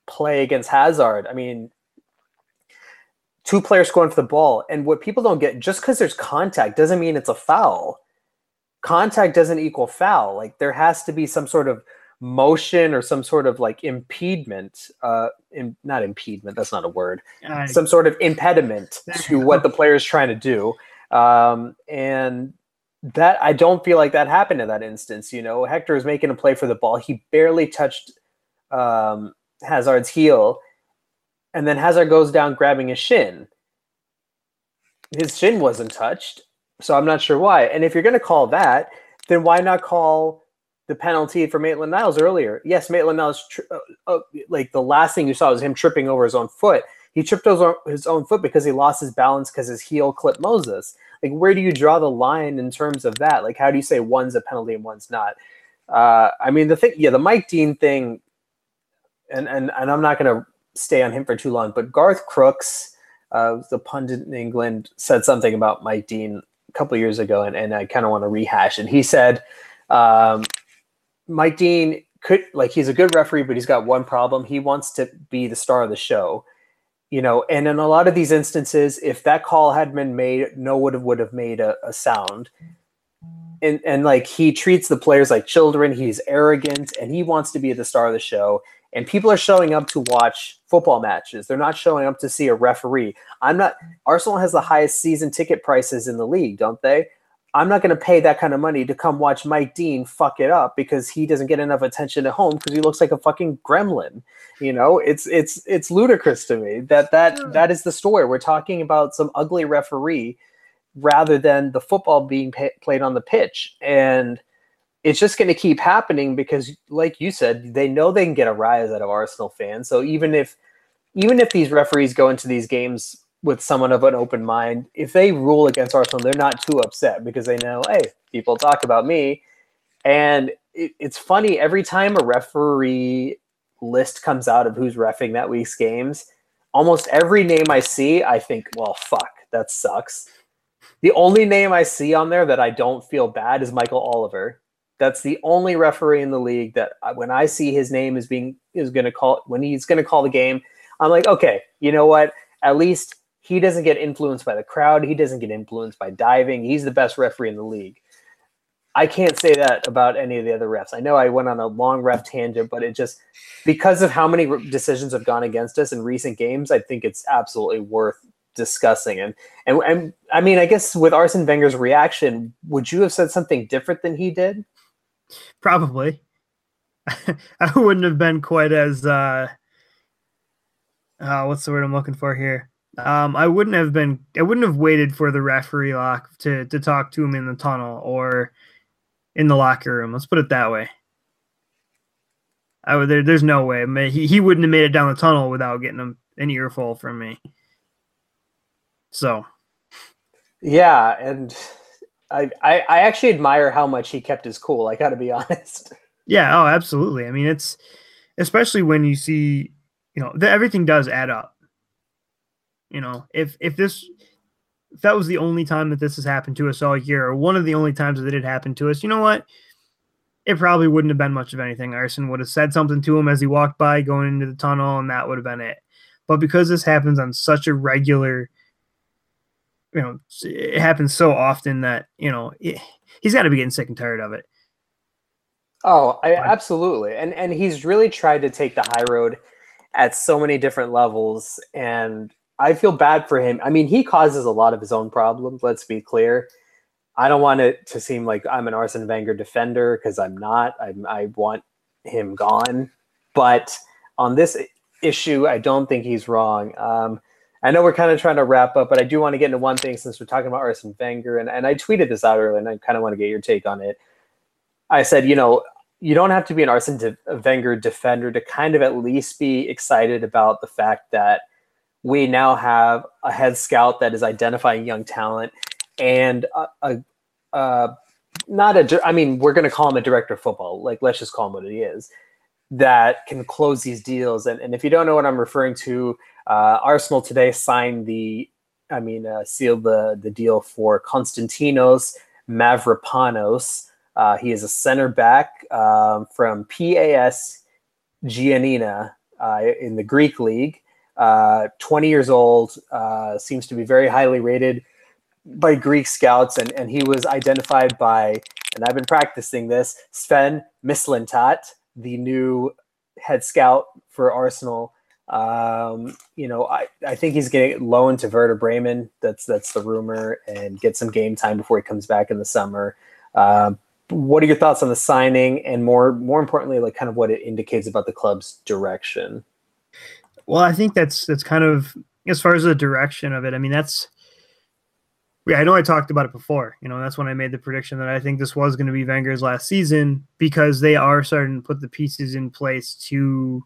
play against Hazard. I mean, two players going for the ball. And what people don't get, just because there's contact doesn't mean it's a foul. Contact doesn't equal foul. Like, there has to be some sort of motion or some sort of like impediment. Not impediment, that's not a word. Some sort of impediment to what the player is trying to do. And that, I don't feel like that happened in that instance. You know, Hector is making a play for the ball. He barely touched Hazard's heel. And then Hazard goes down grabbing his shin. His shin wasn't touched, so I'm not sure why. And if you're going to call that, then why not call the penalty for Maitland-Niles earlier? Yes, Maitland-Niles, like the last thing you saw was him tripping over his own foot. He tripped over his own foot because he lost his balance because his heel clipped Moses. Like, where do you draw the line in terms of that? Like, how do you say one's a penalty and one's not? I mean, the Mike Dean thing, and I'm not going to stay on him for too long, but Garth Crooks, the pundit in England, said something about Mike Dean a couple of years ago, and I kind of want to rehash it. He said Mike Dean he's a good referee, but he's got one problem. He wants to be the star of the show, you know, and in a lot of these instances, if that call had been made, no one would have made a sound. And like, he treats the players like children. He's arrogant, and he wants to be the star of the show. And people are showing up to watch football matches. They're not showing up to see a referee. Arsenal has the highest season ticket prices in the league, don't they? I'm not going to pay that kind of money to come watch Mike Dean fuck it up because he doesn't get enough attention at home because he looks like a fucking gremlin. You know, it's ludicrous to me that is the story. We're talking about some ugly referee rather than the football being played on the pitch. And it's just going to keep happening because, like you said, they know they can get a rise out of Arsenal fans. So even if these referees go into these games with somewhat of an open mind, if they rule against Arsenal, they're not too upset because they know, hey, people talk about me. And it's funny, every time a referee list comes out of who's reffing that week's games, almost every name I see, I think, well, fuck, that sucks. The only name I see on there that I don't feel bad is Michael Oliver. That's the only referee in the league that when I see his name when he's going to call the game, I'm like, okay, you know what? At least he doesn't get influenced by the crowd. He doesn't get influenced by diving. He's the best referee in the league. I can't say that about any of the other refs. I know I went on a long ref tangent, but it just, because of how many decisions have gone against us in recent games, I think it's absolutely worth discussing. And I mean, I guess with Arsene Wenger's reaction, would you have said something different than he did? Probably. I wouldn't have been quite as what's the word I'm looking for here? I wouldn't have waited for the referee lock to talk to him in the tunnel or in the locker room. Let's put it that way. There's no way. I mean, he wouldn't have made it down the tunnel without getting an earful from me. So, yeah, and I actually admire how much he kept his cool. I got to be honest. Yeah. Oh, absolutely. I mean, it's especially when you see, you know, everything does add up. You know, if that was the only time that this has happened to us all year, or one of the only times that it happened to us, you know what? It probably wouldn't have been much of anything. Arsene would have said something to him as he walked by going into the tunnel, and that would have been it. But because this happens on such a regular, you know, it happens so often that, you know, he's got to be getting sick and tired of it. Oh, absolutely. And he's really tried to take the high road at so many different levels, and I feel bad for him. I mean, he causes a lot of his own problems, let's be clear. I don't want it to seem like I'm an Arsene Wenger defender, because I'm not. I want him gone. But on this issue, I don't think he's wrong. I know we're kind of trying to wrap up, but I do want to get into one thing since we're talking about Arsene Wenger, and I tweeted this out earlier, and I kind of want to get your take on it. I said, you know, you don't have to be an Arsene Wenger defender to kind of at least be excited about the fact that we now have a head scout that is identifying young talent and we're going to call him a director of football. Like, let's just call him what he is, that can close these deals. And if you don't know what I'm referring to, Arsenal today sealed the deal for Konstantinos Mavropanos. He is a center back from PAS Giannina. in the Greek league. 20 years old, seems to be very highly rated by Greek scouts, and he was identified by, and I've been practicing this, Sven Mislintat, the new head scout for Arsenal. I think he's getting loaned to Werder Bremen. That's the rumor, and get some game time before he comes back in the summer. What are your thoughts on the signing, and more importantly, like kind of what it indicates about the club's direction? Well, I think that's kind of, as far as the direction of it. I mean, I know I talked about it before. That's when I made the prediction that I think this was going to be Wenger's last season, because they are starting to put the pieces in place to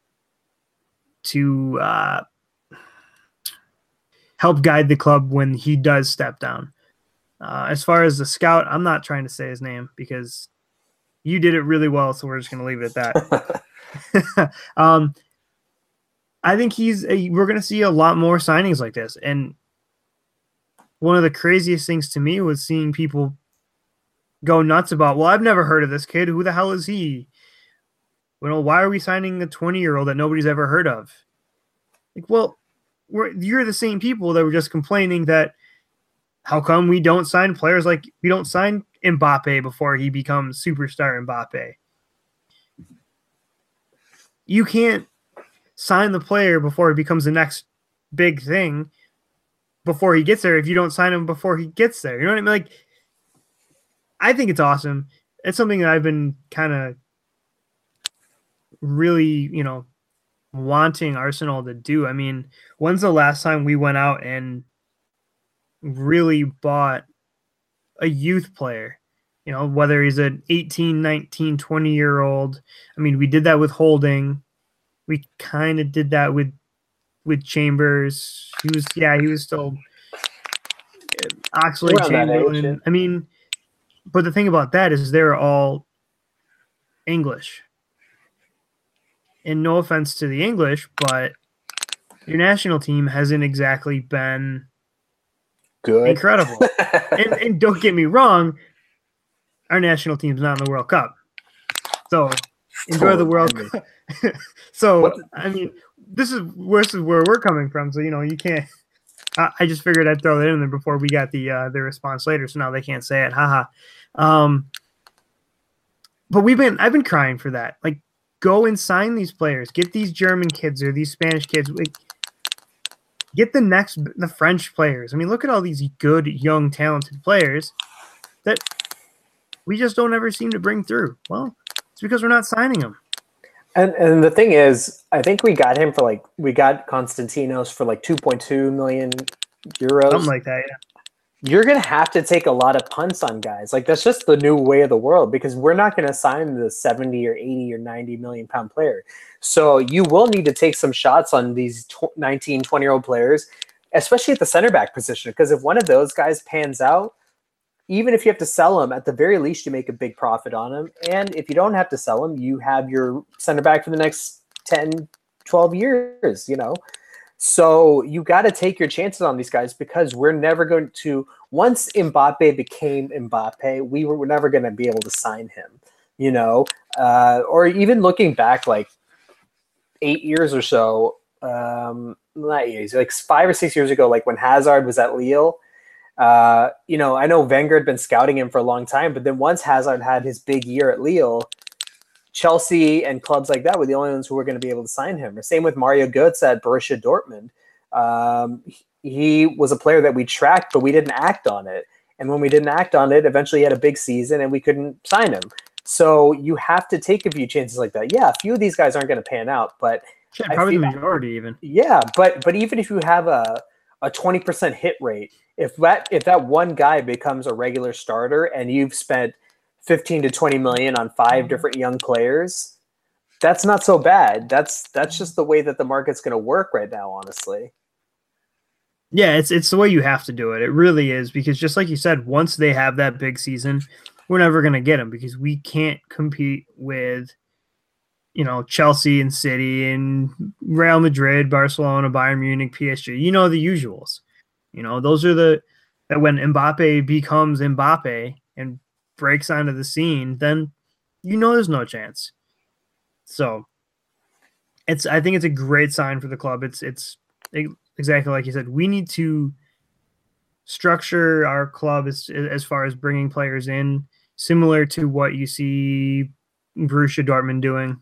help guide the club when he does step down. As far as the scout, I'm not trying to say his name because you did it really well, so we're just going to leave it at that. I think we're going to see a lot more signings like this. And one of the craziest things to me was seeing people go nuts about, well, I've never heard of this kid. Who the hell is he? Why are we signing a 20-year-old that nobody's ever heard of? Like, well, you're the same people that were just complaining that how come we don't sign players, like we don't sign Mbappe before he becomes superstar Mbappe. You can't sign the player before he becomes the next big thing before he gets there if you don't sign him before he gets there. You know what I mean? Like, I think it's awesome. It's something that I've been kind of really, wanting Arsenal to do. I mean, when's the last time we went out and really bought a youth player? Whether he's an 18, 19, 20-year-old. I mean, we did that with Holding. We kind of did that with Chambers. He was still Oxlade-Chamberlain. I mean, but the thing about that is they're all English. And no offense to the English, but your national team hasn't exactly been good, incredible. and don't get me wrong, our national team's not in the World Cup. So enjoy the World Cup. So, I mean, this is where we're coming from. So, you can't. I just figured I'd throw that in there before we got the response later. So now they can't say it. Haha. But I've been crying for that. Like, go and sign these players. Get these German kids or these Spanish kids. Get the French players. I mean, look at all these good, young, talented players that we just don't ever seem to bring through. Well, it's because we're not signing them. And the thing is, I think we got Konstantinos for like 2.2 million euros. Something like that, yeah. You're going to have to take a lot of punts on guys. Like, that's just the new way of the world, because we're not going to sign the 70 or 80 or 90 million pound player. So you will need to take some shots on these 19, 20-year-old players, especially at the center back position, because if one of those guys pans out, even if you have to sell him, at the very least, you make a big profit on him. And if you don't have to sell him, you have your center back for the next 10, 12 years, So you got to take your chances on these guys, because we're never going to, once Mbappe became Mbappe, we were never going to be able to sign him, or even looking back like 8 years or so, not years, like 5 or 6 years ago, like when Hazard was at Lille. I know Wenger had been scouting him for a long time, but then once Hazard had his big year at Lille, Chelsea and clubs like that were the only ones who were going to be able to sign him. Or same with Mario Götze at Borussia Dortmund. He was a player that we tracked, but we didn't act on it. And when we didn't act on it, eventually he had a big season and we couldn't sign him. So you have to take a few chances like that. Yeah, a few of these guys aren't going to pan out, but probably the majority even. Yeah, but even if you have a 20% hit rate, if that one guy becomes a regular starter and you've spent 15 to 20 million on 5 different young players, that's not so bad. That's just the way that the market's going to work right now, honestly. Yeah, it's the way you have to do it. It really is, because just like you said, once they have that big season, we're never going to get them, because we can't compete with, Chelsea and City and Real Madrid, Barcelona, Bayern Munich, PSG. The usuals. Those are that when Mbappe becomes Mbappe and breaks onto the scene, then there's no chance. So I think it's a great sign for the club. It's exactly like you said. We need to structure our club as far as bringing players in, similar to what you see Borussia Dortmund doing.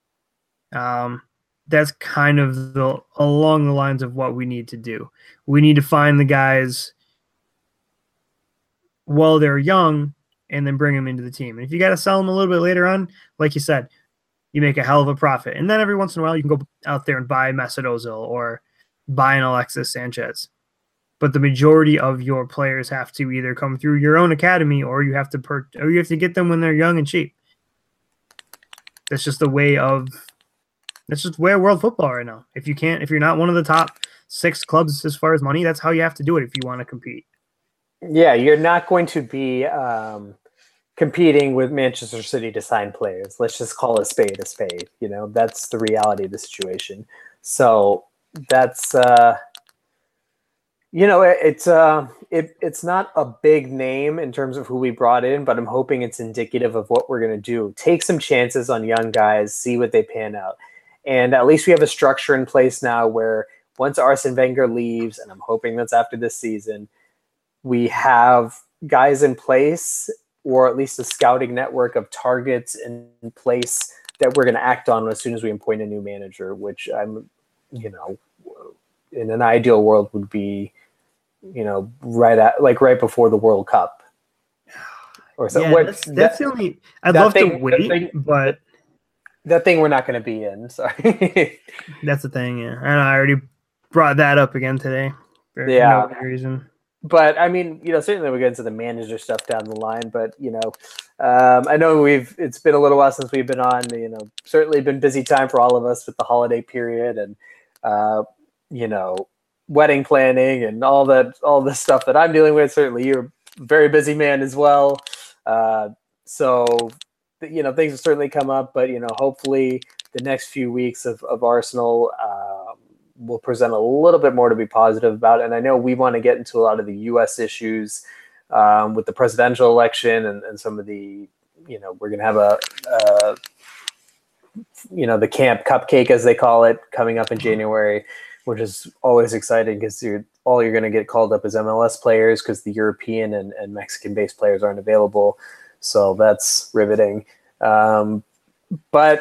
That's kind of along the lines of what we need to do. We need to find the guys while they're young and then bring them into the team. And if you got to sell them a little bit later on, like you said, you make a hell of a profit. And then every once in a while, you can go out there and buy Mesut Ozil or buy an Alexis Sanchez. But the majority of your players have to either come through your own academy or you have to get them when they're young and cheap. That's just the way of world football right now. If you're not one of the top 6 clubs as far as money, that's how you have to do it if you want to compete. Yeah, you're not going to be competing with Manchester City to sign players. Let's just call a spade a spade. You know, that's the reality of the situation. So that's it's not a big name in terms of who we brought in, but I'm hoping it's indicative of what we're going to do. Take some chances on young guys, see what they pan out. And at least we have a structure in place now where once Arsene Wenger leaves, and I'm hoping that's after this season, we have guys in place, or at least a scouting network of targets in place that we're going to act on as soon as we appoint a new manager, which I'm, in an ideal world would be, right before the World Cup. Or so. Yeah, that's the only. I'd love to wait, but that thing we're not going to be in. Sorry. That's the thing. Yeah, and I already brought that up again today. For no reason. But I mean, certainly we'll get into the manager stuff down the line. But I know it's been a little while since we've been on. Certainly been busy time for all of us with the holiday period and wedding planning and all this stuff that I'm dealing with. Certainly you're a very busy man as well. So things will certainly come up. But hopefully the next few weeks of Arsenal will present a little bit more to be positive about. And I know we want to get into a lot of the U.S. issues with the presidential election and some of the, we're going to have the camp cupcake, as they call it, coming up in January, which is always exciting because all you're going to get called up is MLS players because the European and Mexican-based players aren't available. So that's riveting. But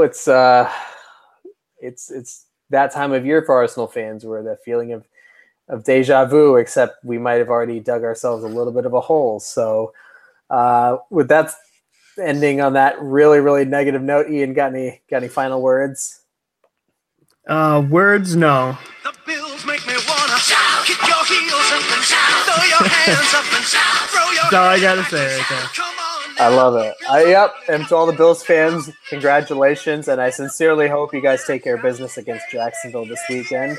it's that time of year for Arsenal fans where the feeling of deja vu, except we might have already dug ourselves a little bit of a hole. So with that ending on that really, really negative note, Ian, got any final words? Words, no. The Bills make me wanna shout, kick your heels up and shout, throw your hands up and shout, throw your That's all I gotta say right there. Come on. I love it. Yep. And to all the Bills fans, congratulations. And I sincerely hope you guys take care of business against Jacksonville this weekend.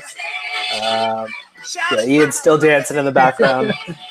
Ian's still dancing in the background.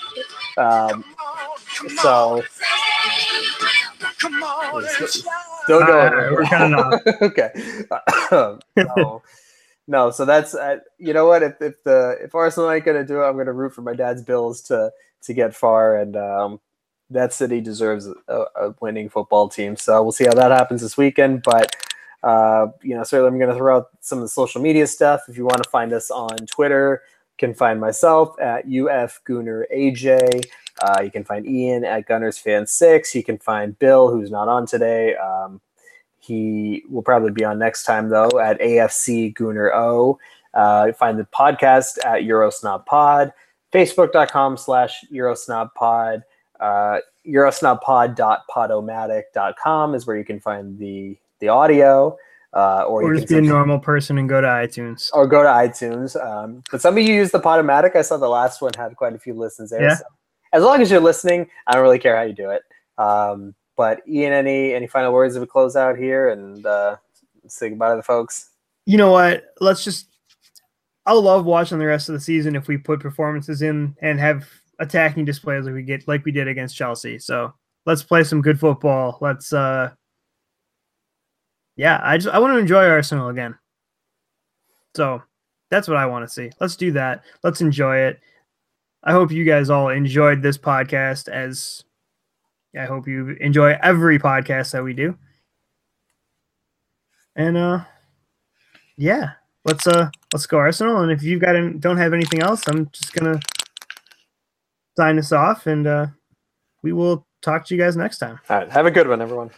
So Come on, don't go. We're kind of not. Okay. No. So that's you know what? If Arsenal ain't gonna do it, I'm gonna root for my dad's Bills to get far, and that city deserves a winning football team. So we'll see how that happens this weekend. But certainly I'm gonna throw out some of the social media stuff. If you want to find us on Twitter, you can find myself at UFGoonerAJ. You can find Ian at GunnersFan6. You can find Bill, who's not on today. He will probably be on next time, though, at AFCGoonerO. Find the podcast at EurosnobPod, Facebook.com/EurosnobPod. Eurosnobpod.podomatic.com is where you can find the audio. Or just be a normal person and go to iTunes. Or go to iTunes. But some of you use the Podomatic. I saw the last one had quite a few listens there. Yeah. So as long as you're listening, I don't really care how you do it. But Ian, any final words as we close out here and say goodbye to the folks? You know what? I'll love watching the rest of the season if we put performances in and have attacking displays like we did against Chelsea. So let's play some good football. Let's I want to enjoy Arsenal again. So that's what I want to see. Let's do that. Let's enjoy it. I hope you guys all enjoyed this podcast, as I hope you enjoy every podcast that we do. And yeah, let's go Arsenal. And if you don't have anything else, I'm just gonna sign us off, and we will talk to you guys next time. All right, have a good one, everyone.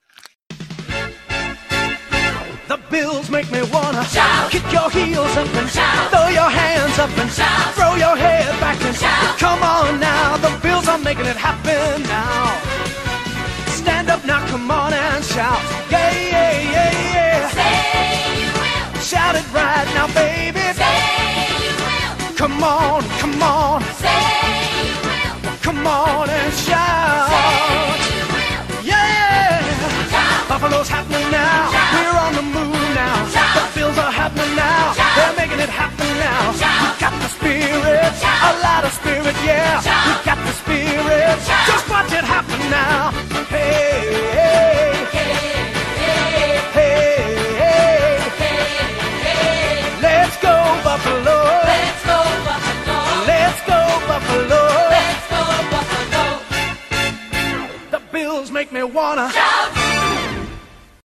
The Bills make me wanna shout, kick your heels up and shout, throw your hands up and shout, throw your head back and shout. Come on now, the Bills are making it happen now. Stand up now, come on and shout, yeah, yeah, yeah, yeah. Say you will. Shout it right now, baby. Say you will. Come on, come on, Say you will. come on and shout. Say you will. Yeah, Shout. Buffalo's happening now. Shout. We're on the move now. Shout. The Bills are happening now. Shout. They're making it happen now. Shout. We got the spirit, Shout. a lot of spirit, yeah. Shout. We got the spirit. Shout. Just watch it happen now. Hey, hey, hey, hey, hey. Let's go Buffalo. Let's go Buffalo. Let's go Buffalo. Let's go Buffalo. The Bills make me wanna Shout.